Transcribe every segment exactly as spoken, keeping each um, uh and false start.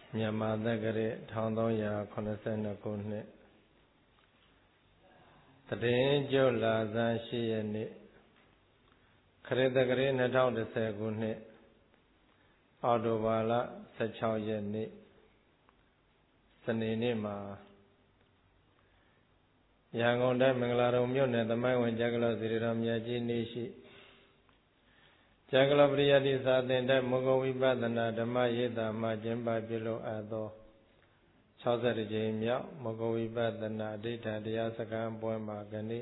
မြန်မာသက္ကရာတစ်ထောင်သုံးရာခုနှစ်ဆယ်နှစ်ခုနှစ်သတရင်ကျုပ်လာဇန်ရှိရက်နေ့ခရစ်သက္ကရာနှစ်ထောင်တစ်ဆယ်ခုနှစ်အောက်တိုဘာလဆယ်ခြောက်ရက်နေ့စနေနေ့မှာရန်ကုန်တိုင်းမင်္ဂလာတုံမြို့နယ်သမိုင်းဝင်ကျကလောစီရီတော်မြတ်ကြီးနေရှိကျကလောပရိယတိစာသင်တဲ့မောဂဝိပဿနာဓမ္မရေးတာမှကျင်းပပြုလုပ်အပ်သော၆၁ကြိမ်မြောက်မောဂဝိပဿနာအဋ္ဌတရားစခန်းပွဲမှာကနေ့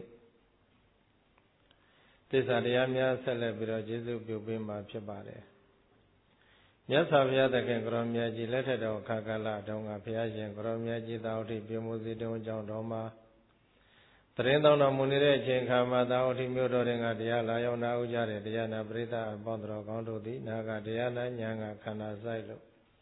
သစ္စာတရားများဆက်လက်ပြီးတော့ကျေးဇူးပြုပေးမှာဖြစ်ပါတယ်မြတ်စွာဘုရားသခင်ကိုရောမြတ်ကြီးလက်ထက်တော်ခါကာလတုန်းကဘုရားရှင်ကိုရောမြတ်ကြီးသာဝတိပြုမှုစီတုံးကြောင့်တော်မှာတရင်တော်တော်မူနေတဲ့အချိန်ခါမှာသာဝတိမြို့တော်တွင်ကတရားလာရောက်နာဥကြတဲ့တရားနာပရိသတ်အပေါင်းတော်ကောင်းတို့သည်နာကတရားနာဉာဏ်ကခန္ဓာဆိုင်လို့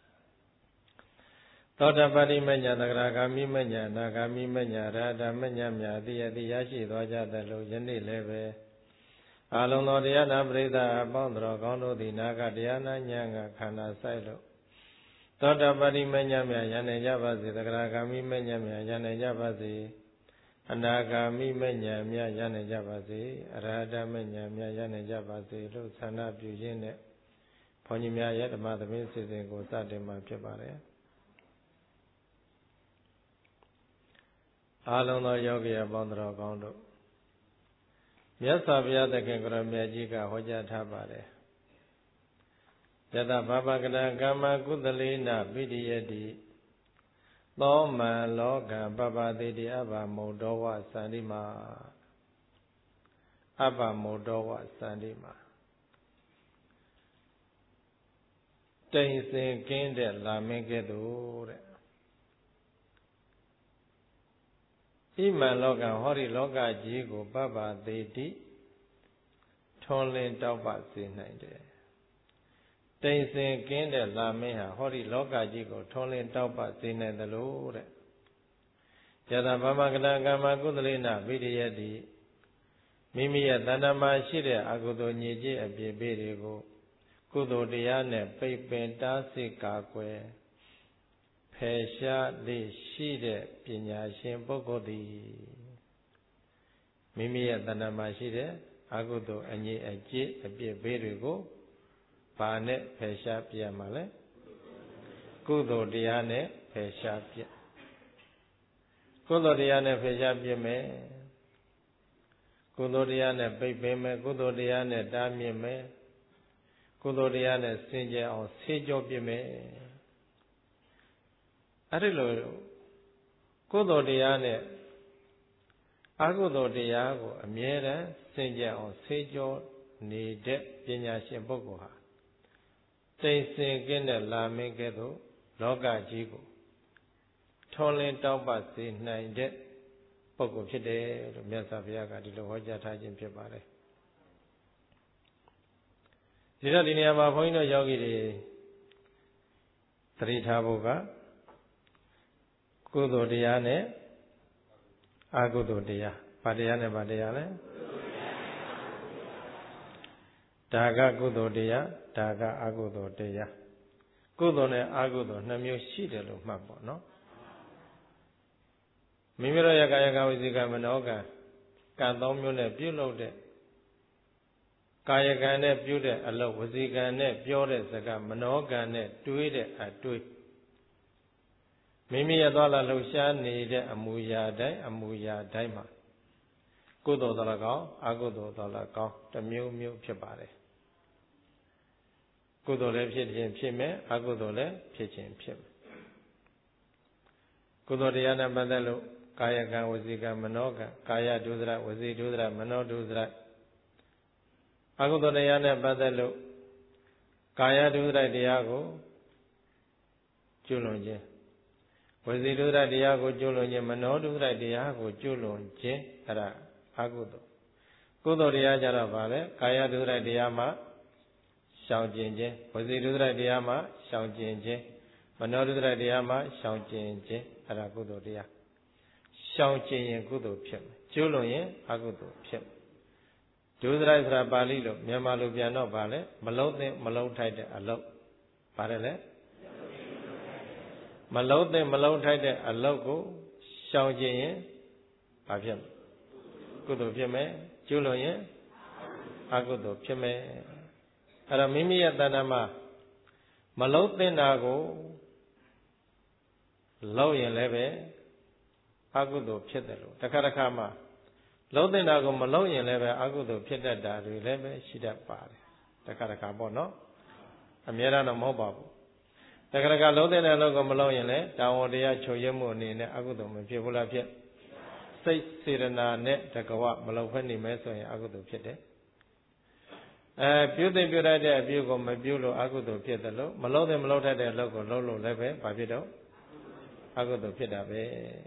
သောတပတိမညာသဂရဂာမိမညာနာဂာမိမညာရဟတမညာမြအတိအတိရရှိသွားကြသလိုယနေ့လည်းပဲအလုံးသောတရားနာပရိသတ်အပေါင်းတော်ကောင်းတို့သည်နာကတရားနာဉာဏ်ကခန္ဓာဆိုင်လို့သောတပတိမညာမြယန္နေကြပါစေသဂရဂာမိမညာမြယန္နေကြပါစေအနာဂါမိမဉ္ဇဉ်မြတ်ရနိုင်ကြပါစေအရဟတမဉ္ဇဉ်မြတ်ရနိုင်ကြပါစေလို့ဆန္ဒပြုရင်းနဲ့ဘုန်းကြီးများရဲ့ဓမ္မသဘင်စီစဉ်ကိုစတင်မှာဖြစ်ပါတယ်အားလုံးသောယောဂီအပေါင်းတော်ကောင်းတို့မြတ်စွာဘုရားသခင်ကိုရောမြတ်ကြီးကဟောကြားထားပါတယ်ယတဘာဝကတံကာမကုသလေနပိတိယတိသောမံလောကံပပတိတိအဘမုဒ္ဒောဝသန္တိမာအဘမုဒ္ဒောဝသန္တိမာတိမ်စင်ကင်းတဲ့လာမင်းကဲ့သို့တဲ့ဣမံလောကံဟောဒီလောကကြီးကိုပပတိတိထွန်လင်းတောက်ပစေနိုင်တယ်တိမ်စင်ကင်းတဲ့လာမင်းဟာဟောဒီလောကကြီးကိုထွန်းလင်းတောက်ပစေနိုင်တယ်လို့တဲ့ယတဘာမကတကမ္မကုသလေနဗိဒယတိမိမိရဲ့တဏ္ဍမှာရှိတဲ့အကုသိုလ်ညစ်ကြေးအပြစ်ပေးတွေကိုကုသိုလ်တရားနဲ့ပိတ်ပင်တားဆီးကာကွယ်ဖယ်ရှားလေးရှိတဲ့ပညာရှင်ပုဂ္ဂိုလ်သည်မိမိရဲ့တဏ္ဍမှာရှိတဲ့အကုသိုလ်အညစ်အကြေးအပြစ်ပေးတွေကိုဘာနဲ့ဖယ်ရှားပြရမှာလဲကုသိုလ်တရားနဲ့ဖယ်ရှားပြကုသိုလ်တရားနဲ့ဖယ်ရှားပြမယ်ကုသိုလ်တရားနဲ့ပိတ်ပင်မယ်ကုသိုလ်တရားနဲ့တားမြစ်မယ်ကုသိုလ်တရားနဲ့စင်ကြယ်အောင်ဆေးကြောပြမယ်အဲ့ဒီလိုကုသိုလ်တရားနဲ့အကုသိုလ်တရားကိုအမြဲတမ်းစင်ကြယ်အောင်ဆေးကြောနေတဲ့ပညာရှင်ပုဂ္ဂိုလ်ဟာတိမ်စင်ကင်းတဲ့လာမင်းကဲ့သို့လောကကြီးကိုထွန်လင်းတောက်ပစေနိုင်တဲ့ပုဂ္ဂိုလ်ဖြစ်တယ်လို့မြတ်စွာဘုရားကဒီလိုဟောကြားထားခြင်းဖြစ်ပါတယ်ဒီတော့ဒီနေရာမှာဘုန်းကြီးတို့ယောဂီတွေသတိထားဖို့ကကုသိုလ်တရားနဲ့အကုသိုလ်တရားဘာတရားနဲ့ဘာတရားလဲဒါကကုသိုလ်တရားဒါကအကုသိုလ်တရားကုသိုလ်နဲ့အကုသိုလ်နှစ်မျိုးရှိတယ်လို့မှတ်ပေါ့နော်မိမိတို့ရဲ့ကာယကဝစီကမနောကံကံသုံးမျိုးနဲ့ပြုလုပ်တဲ့ကာယကံနဲ့ပြုတဲ့အလုပ်ဝစီကံနဲ့ပြောတဲ့စကားမနောကံနဲ့တွေးတဲ့အတွေးမိမိရဲ့သွားလာလှုပ်ရှားနေတဲ့အမူအရာတိုင်းအမူအရာတိုင်းမှာကုသိုလ်တော်ကောင်းအကုသိုလ်တော်ကောင်းတစ်မျိုးမျိုးဖြစ်ပါတယ်ကုသိုလ်လည်းဖြစ်ခြင်းဖြစ်မယ်အကုသိုလ်လည်းဖြစ်ခြင်းဖြစ်မယ်ကုသိုလ်တရားနဲ့ပတ်သက်လို့ကာယကံဝစီကံမနောကံကာယဒုစရဝစီဒုစရမနောဒုစရအကုသိုလ်တရားနဲ့ပတ်သက်လို့ကာယဒုစရတရားကိုကျွလွန်ခြင်းဝစီဒုစရတရားကိုကျွလွန်ခြင်းမနောဒုစရတရားကိုကျွလွန်ခြင်းအဲ့ဒါအကုသိုလ်ကုသိုလ်တရားကြတော့ဗာလဲကာယဒုစရတရားမှာရှောင်ကျင်ခြင်းဝစီဒုစရတရားမှာရှောင်ကျင်ခြင်းမနောဒုစရတရားမှာရှောင်ကျင်ခြင်းအဲ့ဒါကုသိုလ်တရားရှောင်ကျင်ရင်ကုသိုလ်ဖြစ်မယ်ကျိုးလွန်ရင်အကုသိုလ်ဖြစ်မယ်ဒုစရိုက်ဆိုတာပါဠိလိုမြန်မာလိုပြန်တော့ဗာလဲမလုံးသင့်မလုံးထိုက်တဲ့အလုပ်ဗါတယ်လေမလုံးတဲ့မလုံးထိုက်တဲ့အလုပ်ကိုရှောင်ကျင်ရင်ဘာဖြစ်မလဲကုသိုလ်ဖြစ်မယ်ကျူးလွန်ရင်အကုသိုလ်ဖြစ်မယ်အဲ့တော့မိမိရဲ့တဏ္ဍာမှာမလုံးတဲ့တာကိုလုံးရင်လည်းပဲအကုသိုလ်ဖြစ်တယ်လို့တခါတခါမှလုံးတဲ့တာကိုမလုံးရင်လည်းပဲအကုသိုလ်ဖြစ်တတ်တာတွေလည်းပဲရှိတတ်ပါတယ်တခါတခါပေါ့နော်အများအားတော့မဟုတ်ပါဘူးတခါတခါလုံးတဲ့အလုပ်ကိုမလုံးရင်လည်းတာဝန်တရားချုပ်ရမှုအနေနဲ့အကုသိုလ်မဖြစ်ဘူးလားဖြစ်စိတ်စေတနာနဲ့တကဝမလုံးဖက်နေမယ်ဆိုရင်အကုသိုလ်ဖြစ်တယ်အဲပြုသိပြုတတ်တဲ့အပြုကိုမပြုလို့အကုသိုလ်ဖြစ်တယ်လို့မလုံးတဲ့မလုံးတတ်တဲ့အလုပ်ကိုလုံးလို့လည်းပဲဘာဖြစ်တော့အကုသိုလ်ဖြစ်တာပဲ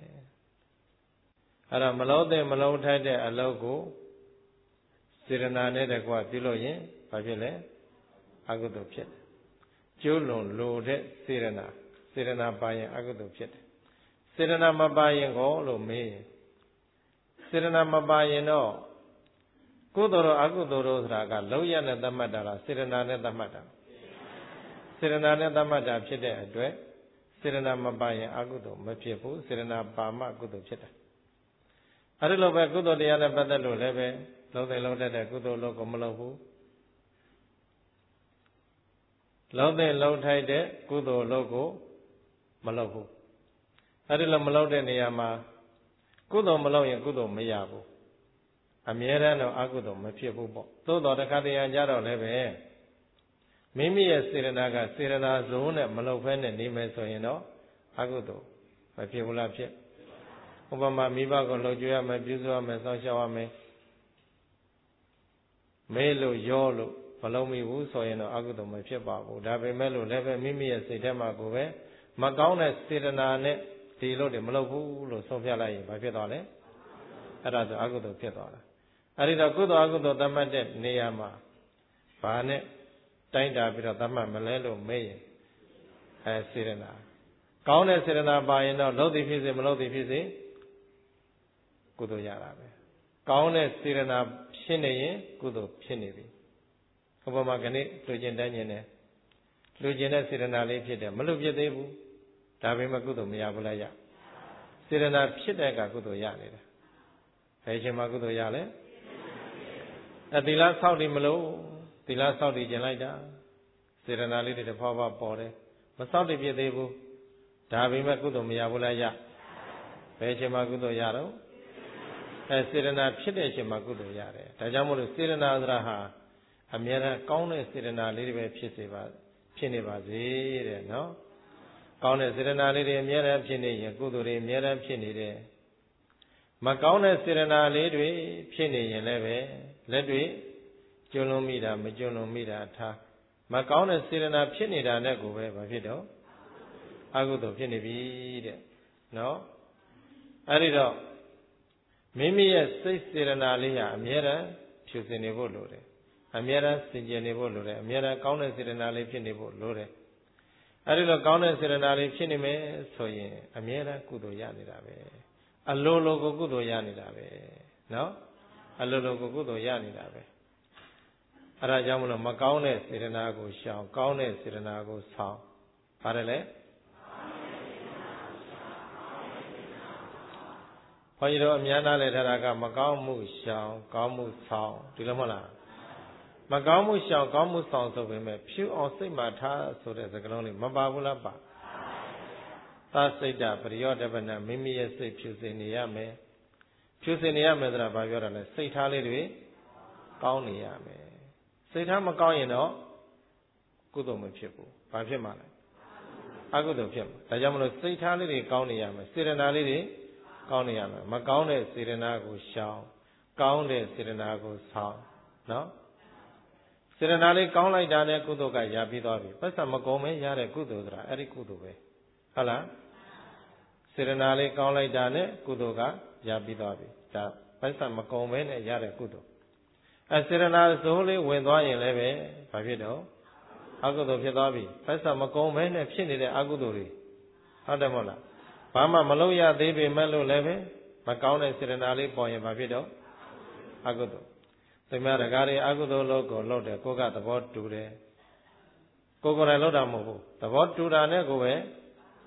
အဲ့တော့မလုံးတဲ့မလုံးထိုက်တဲ့အလုပ်ကိုစေတနာနဲ့တကွပြုလို့ရင်ဘာဖြစ်လဲအကုသိုလ်ဖြစ်တယ်ကျိုးလွန်လိုတဲ့စေတနာစေတနာပါရင်အကုသိုလ်ဖြစ်တယ်စေတနာမပါရင်ကိုလို့မေးရင်စေတနာမပါရင်တော့ကုသိုလ်ရောအကုသိုလ်ရောဆိုတာကလုံးရနဲ့သတ်မှတ်တာလားစေတနာနဲ့သတ်မှတ်တာစေတနာနဲ့သတ်မှတ်တာဖြစ်တဲ့အတွက်စေတနာမပါရင်အကုသိုလ်မဖြစ်ဘူးစေတနာပါမှကုသိုလ်ဖြစ်တယ်အဲ့ဒီလိုပဲကုသိုလ်တရားနဲ့ပတ်သက်လို့လည်းပဲလုံးတဲ့လုံးတတ်တဲ့ကုသိုလ်လို့ကိုမလုပ်ဘူးလုံးတဲ့လုံးထိုက်တဲ့ကုသိုလ်လို့ကိုမလုပ်ဘူးအဲ့ဒီလိုမလုပ်တဲ့နေရာမှာကုသိုလ်မလုပ်ရင်ကုသိုလ်မရဘူးအမြဲတမ်းတော့အကုသိုလ်မဖြစ်ဘူးပေါ့သို့တော်တစ်ခါတည်းကြတော့လည်းပဲမိမိရဲ့စေတနာကစေတနာဇုံနဲ့မလုပ်ဖဲနဲ့နေမယ်ဆိုရင်တော့အကုသိုလ်မဖြစ်ဘူးလားဖြစ်ဥပမာမိဘကိုလှုပ်ကြွရမယ်ပြုစုရမယ်စောင့်ရှောက်ရမယ်မေးလို့ရောလို့မလုံးမိဘူးဆိုရင်တော့အကုသိုလ်မဖြစ်ပါဘူးဒါပေမဲ့လို့လည်းပဲမိမိရဲ့စိတ်ထဲမှာကိုပဲမကောင်းတဲ့စေတနာနဲ့ဒီလို့တွေမလုပ်ဘူးလို့ဆုံးဖြတ်လိုက်ရင်ဘာဖြစ်သွားလဲအဲ့ဒါဆိုအကုသိုလ်ဖြစ်သွားတာအဲ့ဒီတော့ကုသိုလ်အကုသိုလ်သတ်မှတ်တဲ့နေရာမှာဘာနဲ့တိုင်းတာပြီးတော့သတ်မှတ်မလဲလို့မေးရင်အဲစေတနာကောင်းတဲ့စေတနာပါရင်တော့လုပ်သည်ဖြစ်စေမလုပ်သည်ဖြစ်စေကုသိုလ်ရတာပဲကောင်းတဲ့စေတနာဖြစ်နေရင်ကုသိုလ်ဖြစ်နေပြီဥပမာကနေ့လူကျင်တန်းကျင်တယ်လူကျင်တဲ့စေတနာလေးဖြစ်တယ်မလူဖြစ်သေးဘူးဒါပေမဲ့ကုသိုလ်မရဘူးလားရစေတနာဖြစ်တဲ့ကကုသိုလ်ရနေတာဘယ်ချိန်မှကုသိုလ်ရလဲအသီလဆောက်တည်မလို့သီလဆောက်တည်ကျင်လိုက်တာစေတနာလေးတွေတစ်ဖွာဖွာပေါ်တယ်မဆောက်တည်ဖြစ်သေးဘူးဒါပေမဲ့ကုသိုလ်မရဘူးလားရဘယ်ချိန်မှကုသိုလ်ရတော့အဲစေတနာဖြစ်တဲ့အချိန်မှာကုသိုလ်ရတယ်ဒါကြောင့်မို့လို့စေတနာဆိုတာဟာအမြဲတမ်းကောင်းတဲ့စေတနာလေးတွေပဲဖြစ်စေပါဖြစ်နေပါစေတဲ့နော်ကောင်းတဲ့စေတနာလေးတွေအမြဲတမ်းဖြစ်နေရင်ကုသိုလ်တွေအမြဲတမ်းဖြစ်နေတယ်မကောင်းတဲ့စေတနာလေးတွေဖြစ်နေရင်လည်းပဲလက်တွေကျွလွန်မိတာမကျွလွန်မိတာထားမကောင်းတဲ့စေတနာဖြစ်နေတာနဲ့ကိုပဲဘာဖြစ်တော့အကုသိုလ်ဖြစ်နေပြီတဲ့နော်အဲ့ဒီတော့မိမိရဲ့စိတ်စေတနာလေးဟာအမြဲတမ်းဖြူစင်နေဖို့လိုတယ်အမြဲတမ်းစင်ကြယ်နေဖို့လိုတယ်အမြဲတမ်းကောင်းတဲ့စေတနာလေးဖြစ်နေဖို့လိုတယ်အဲ့ဒီလိုကောင်းတဲ့စေတနာလေးဖြစ်နေမယ်ဆိုရင်အမြဲတမ်းကုသိုလ်ရနေတာပဲအလိုလိုကိုကုသိုလ်ရနေတာပဲနော်အလိုလိုကိုကုသိုလ်ရနေတာပဲအဲ့ဒါကြောင့်မလို့မကောင်းတဲ့စေတနာကိုရှောင်ကောင်းတဲ့စေတနာကိုဆောင်ပါတယ်လေဘုန်းကြီးတို့အများနာလဲထားတာကမကောင်းမှုရှောင်ကောင်းမှုဆောင်ဒီလိုမဟုတ်လားမကောင်းမှုရှောင်ကောင်းမှုဆောင်ဆိုပေမဲ့ဖြူအောင်စိတ်မှထားဆိုတဲ့စကားလုံးလေးမပါဘူးလားပါသာစိတ်တပရိယောတပနမိမိရဲ့စိတ်ဖြူစင်နေရမယ်ဖြူစင်နေရမယ်ဆိုတာဘာပြောတာလဲစိတ်ထားလေးတွေကောင်းနေရမယ်စိတ်ထားမကောင်းရင်တော့ကုသိုလ်မဖြစ်ဘူးဘာဖြစ်မှာလဲအကုသိုလ်ဖြစ်မှာဒါကြောင့်မလို့စိတ်ထားလေးတွေကောင်းနေရမယ်စေတနာလေးတွေကောင်းနေရမယ်မကောင်းတဲ့စေတနာကိုရှောင်ကောင်းတဲ့စေတနာကိုဆောင်နော်စေတနာလေးကောင်းလိုက်တာနဲ့ကုသိုလ်ကရပြီးသွားပြီပတ်စံမကုန်မဲရတဲ့ကုသိုလ်ဆိုတာအဲ့ဒီကုသိုလ်ပဲဟုတ်လားစေတနာလေးကောင်းလိုက်တာနဲ့ကုသိုလ်ကရပြီးသွားပြီဒါပတ်စံမကုန်မဲနဲ့ရတဲ့ကုသိုလ်အဲစေတနာစိုးလေးဝင်သွားရင်လည်းပဲဘာဖြစ်တော့အကုသိုလ်ဖြစ်သွားပြီပတ်စံမကုန်မဲနဲ့ဖြစ်နေတဲ့အကုသိုလ်တွေဟုတ်တယ်မဟုတ်လားဘာမှမလုပ်ရသေးပေမဲ့လို့လည်းပဲမကောင်းတဲ့စေတနာလေးပေါ်ရင်ဘာဖြစ်တော့အကုသိုလ်သိမရကားတွေအကုသိုလ်လို့ကိုလုပ်တယ်ကိုကသဘောတူတယ်ကိုကိုယ်တိုင်လုပ်တာမဟုတ်ဘူးသဘောတူတာနဲ့ကိုပဲ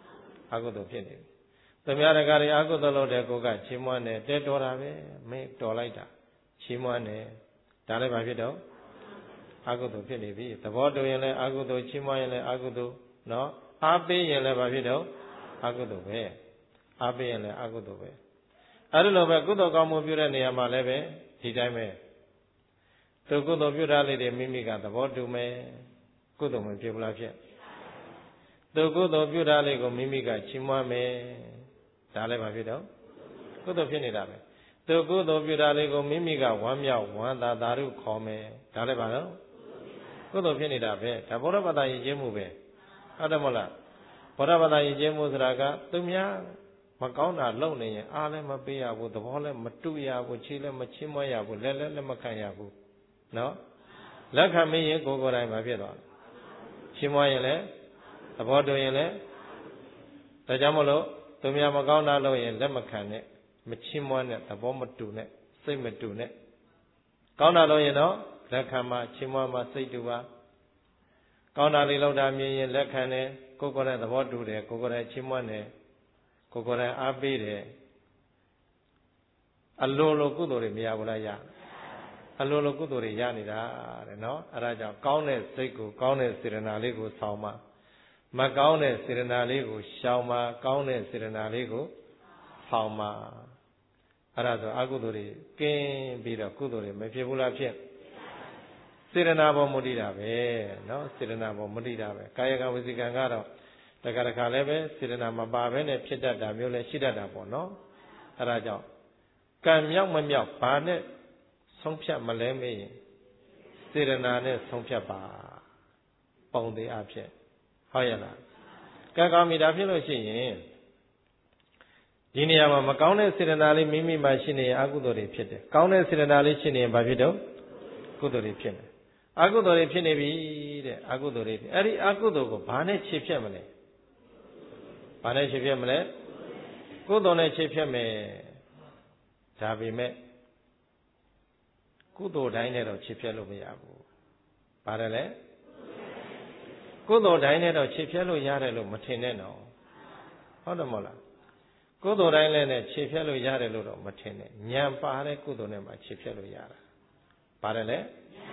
အကုသိုလ်ဖြစ်နေပြီသူများတကားတွေအကုသိုလ်လုပ်တဲ့ကိုကချီးမွမ်းတယ်တဲတော်တာပဲမင်းတော်လိုက်တာချီးမွမ်းတယ်ဒါလည်းဘာဖြစ်တော့အကုသိုလ်ဖြစ်နေပြီသဘောတူရင်လည်းအကုသိုလ်ချီးမွမ်းရင်လည်းအကုသိုလ်နော်အားပေးရင်လည်းဘာဖြစ်တော့အကုသိုလ်ပဲအားပေးရင်လည်းအကုသိုလ်ပဲအဲ့ဒီလိုပဲကုသိုလ်ကောင်းမှုပြုတဲ့နေရာမှာလည်းပဲဒီတိုင်းပဲသူကုသိုလ်ပြုတာလေးတွေမိမိကသဘောတူမယ်ကုသိုလ်မဖြစ်ဘူးလားဖြစ်သူကုသိုလ်ပြုတာလေးကိုမိမိကချီးမွမ်းမယ်ဒါလည်းဘာဖြစ်တော့ကုသိုလ်ဖြစ်နေတာပဲသူကုသိုလ်ပြုတာလေးကိုမိမိကဝမ်းမြောက်ဝမ်းသာသာရုခေါ်မယ်ဒါလည်းဘာလို့ကုသိုလ်ဖြစ်နေတာပဲဒါဗုဒ္ဓဘာသာယဉ်ကျေးမှုပဲဟုတ်တယ်မဟုတ်လားဗုဒ္ဓဘာသာယဉ်ကျေးမှုဆိုတာကသူများမကောင်းတာလုပ်နေရင်အားလည်းမပေးရဘူးသဘောလည်းမတူရဘူးချီးလည်းမချီးမွမ်းရဘူးလက်လည်းလက်မခံရဘူးနော်လက်ခံမရင်ကိုယ်ကိုယ်တိုင်မဖြစ်သွားချီးမွမ်းရင်လည်းသဘောတူရင်လည်းဒါကြောင့်မလို့သူများမကောင်းတာလုပ်ရင်လက်မခံနဲ့မချီးမွမ်းနဲ့သဘောမတူနဲ့စိတ်မတူနဲ့ကောင်းတာလုပ်ရင်တော့လက်ခံမှချီးမွမ်းမှစိတ်တူပါကောင်းတာလေးလုပ်တာမြင်ရင်လက်ခံတယ်ကိုယ်ကိုယ်နဲ့သဘောတူတယ်ကိုယ်ကိုယ်နဲ့ချီးမွမ်းတယ်ကိုယ်ကိုယ်နဲ့အားပေးတယ်အလိုလိုကုသိုလ်တွေမရဘူးလားရအလိုလိုကုသိုလ်တွေရနေတာတဲ့နော်အဲဒါကြောင့်ကောင်းတဲ့စိတ်ကိုကောင်းတဲ့စေတနာလေးကိုဆောင်ပါမကောင်းတဲ့စေတနာလေးကိုရှောင်ပါကောင်းတဲ့စေတနာလေးကိုဆောင်ပါအဲဒါဆိုအကုသိုလ်တွေကင်းပြီးတော့ကုသိုလ်တွေမဖြစ်ဘူးလားဖြစ်စေတနာပေါ်မူတည်တာပဲနော်စေတနာပေါ်မူတည်တာပဲကာယကံဝစီကံကတော့တခါတခါလည်းပဲစေတနာမပါဘဲနဲ့ဖြစ်တတ်တာမျိုးလည်းရှိတတ်တာပေါ့နော်အဲဒါကြောင့်ကံမြောက်မမြောက်ဘာနဲ့ဆုံးဖြတ်မလဲမေးရင်စေတနာနဲ့ဆုံးဖြတ်ပါပုံသေးအဖြစ်ဟုတ်ရဲ့လားကံကောင်းပြီဒါဖြစ်လို့ရှိရင်ဒီနေရာမှာမကောင်းတဲ့စေတနာလေးမိမိမှာရှိနေရင်အကုသိုလ်တွေဖြစ်တယ်ကောင်းတဲ့စေတနာလေးရှိနေရင်ဘာဖြစ်တော့ကုသိုလ်တွေဖြစ်တယ်အကုသိုလ်တွေဖြစ်နေပြီတဲ့အကုသိုလ်တွေအဲ့ဒီအကုသိုလ်ကိုဘာနဲ့ခြေဖြတ်မလဲဘာနဲ့ခြေဖြတ်မလဲကုသိုလ်နဲ့ခြေဖြတ်မယ်ဒါပေမဲ့ကုသိုလ်တိုင်းနဲ့တော့ခြေဖြတ်လို့မရဘူးပါတယ်လေကုသိုလ်တိုင်းနဲ့တော့ခြေဖြတ်လို့ရတယ်လို့မထင်နဲ့တော့ဟုတ်တယ်မဟုတ်လားကုသိုလ်တိုင်းလည်းနဲ့ခြေဖြတ်လို့ရတယ်လို့တော့မထင်နဲ့ဉာဏ်ပါတဲ့ကုသိုလ်နဲ့မှခြေဖြတ်လို့ရတာပါတယ်လေ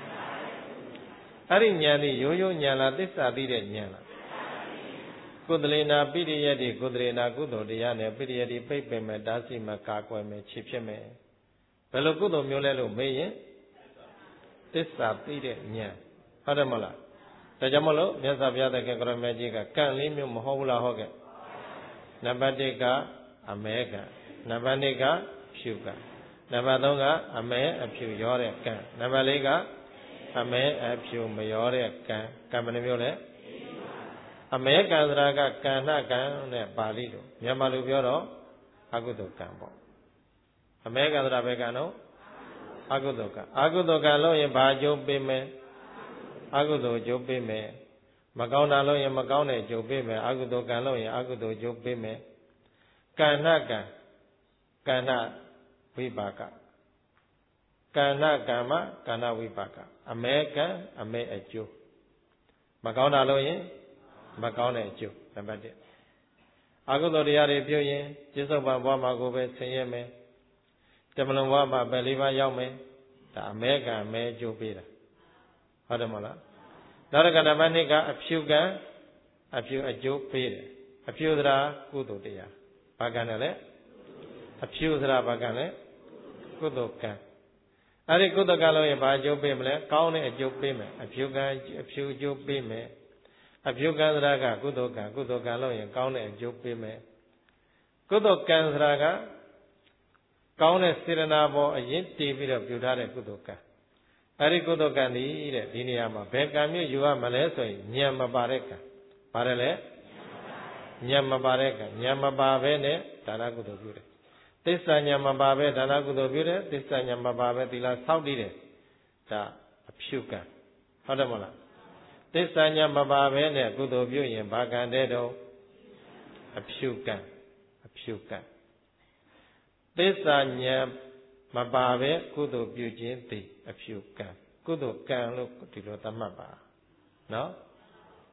အဲ့ဒီဉာဏ်นี่ရိုးရိုးဉာဏ်လားသစ္စာသိတဲ့ဉာဏ်လားကုသလေနာပိရိယတိကုသလေနာကုသိုလ်တရားနဲ့ပိရိယတိပိတ်ပင်မဲ့တားဆီးမဲ့ကာကွယ်မဲ့ခြေဖြစ်မဲ့ဘယ်လိုကုသိုလ်မျိုးလဲလို့မေးရင်သစ္စာသိတဲ့ဉာဏ်ဟုတ်တယ်မလားဒါကြောင့်မလို့မြတ်စွာဘုရားသခင်ကရမေကြီးကကံလေးမျိုးမဟုတ်ဘူးလားဟုတ်ကဲ့နံပါတ်တစ်ကအမဲကံနံပါတ်နှစ်ကဖြူကံနံပါတ်သုံးကအမဲအဖြူရောတဲ့ကံနံပါတ်လေးကအမဲအဖြူမရောတဲ့ကံကံဘယ်နှမျိုးလဲအမဲကံဆိုတာကကံဏကံနဲ့ပါဠိလိုမြန်မာလိုပြောတော့အကုသိုလ်ကံပေါ့အမဲကံဆိုတာဘယ်ကံတော့အကုသိုလ်ကံအကုသိုလ်ကံလို့ရင်ဘာအကျိုးပေးမယ်အကုသိုလ်အကျိုးပေးမယ်မကောင်းတာလို့ရင်မကောင်းတဲ့အကျိုးပေးမယ်အကုသိုလ်ကံလို့ရင်အကုသိုလ်အကျိုးပေးမယ်ကံဏကံကံဏဝိပါကကံဏကံမကံဏဝိပါကအမဲကံအမဲအကျိုးမကောင်းတာလို့ရင်မကောင်းတဲ့အကျိုးနံပါတ်တစ်အကုသိုလ်တရားတွေပြုရင်จิตစုံပံဘဝမှာကိုပဲဆင်းရဲမယ်တမလွန်ဘဝမှာပဲလေးပါးရောက်မယ်ဒါအမဲကံအမဲအကျိုးပေးတာဟုတ်တယ်မဟုတ်လားနောက်တစ်ခါနံပါတ်နှစ်ကအဖြူကံအဖြူအကျိုးပေးတယ်အဖြူသရာကုသိုလ်တရားဘာကံလဲအဖြူသရာဘာကံလဲကုသိုလ်ကံအဲ့ဒီကုသိုလ်ကံလို့ရင်ဘာအကျိုးပေးမလဲကောင်းတဲ့အကျိုးပေးမယ်အဖြူကံအဖြူအကျိုးပေးမယ်အဖြူကံသရာကကုသိုလ်ကံကုသိုလ်ကံလို့ရင်ကောင်းတဲ့အကျိုးပေးမယ်ကုသိုလ်ကံသရာကကောင်းတဲ့စေတနာပေါ်အရင်တည်ပြီးတော့ပြုထားတဲ့ကုသိုလ်ကံအဲ့ဒီကုသိုလ်ကံဒီတဲ့ဒီနေရာမှာဘယ်ကံမျိုးယူရမလဲဆိုရင်ဉာဏ်မပါတဲ့ကံပါတယ်လေဉာဏ်မပါတဲ့ကံဉာဏ်မပါဘဲနဲ့ဒါနကုသိုလ်ပြုတယ်သစ္စာဉာဏ်မပါဘဲဒါနကုသိုလ်ပြုတယ်သစ္စာဉာဏ်မပါဘဲသီလဆောက်တည်တယ်ဒါအဖြူကံဟုတ်တယ်မဟုတ်လားသစ္စာဉာဏ်မပါဘဲနဲ့ကုသိုလ်ပြုရင်ဘာကံတဲ့တော့အဖြူကံအဖြူကံသစ္စာဉာဏ်မပါပဲကုသိုလ်ပြုခြင်းသည်အဖြူကံကုသိုလ်ကံလို့ဒီလိုသတ်မှတ်ပါနော်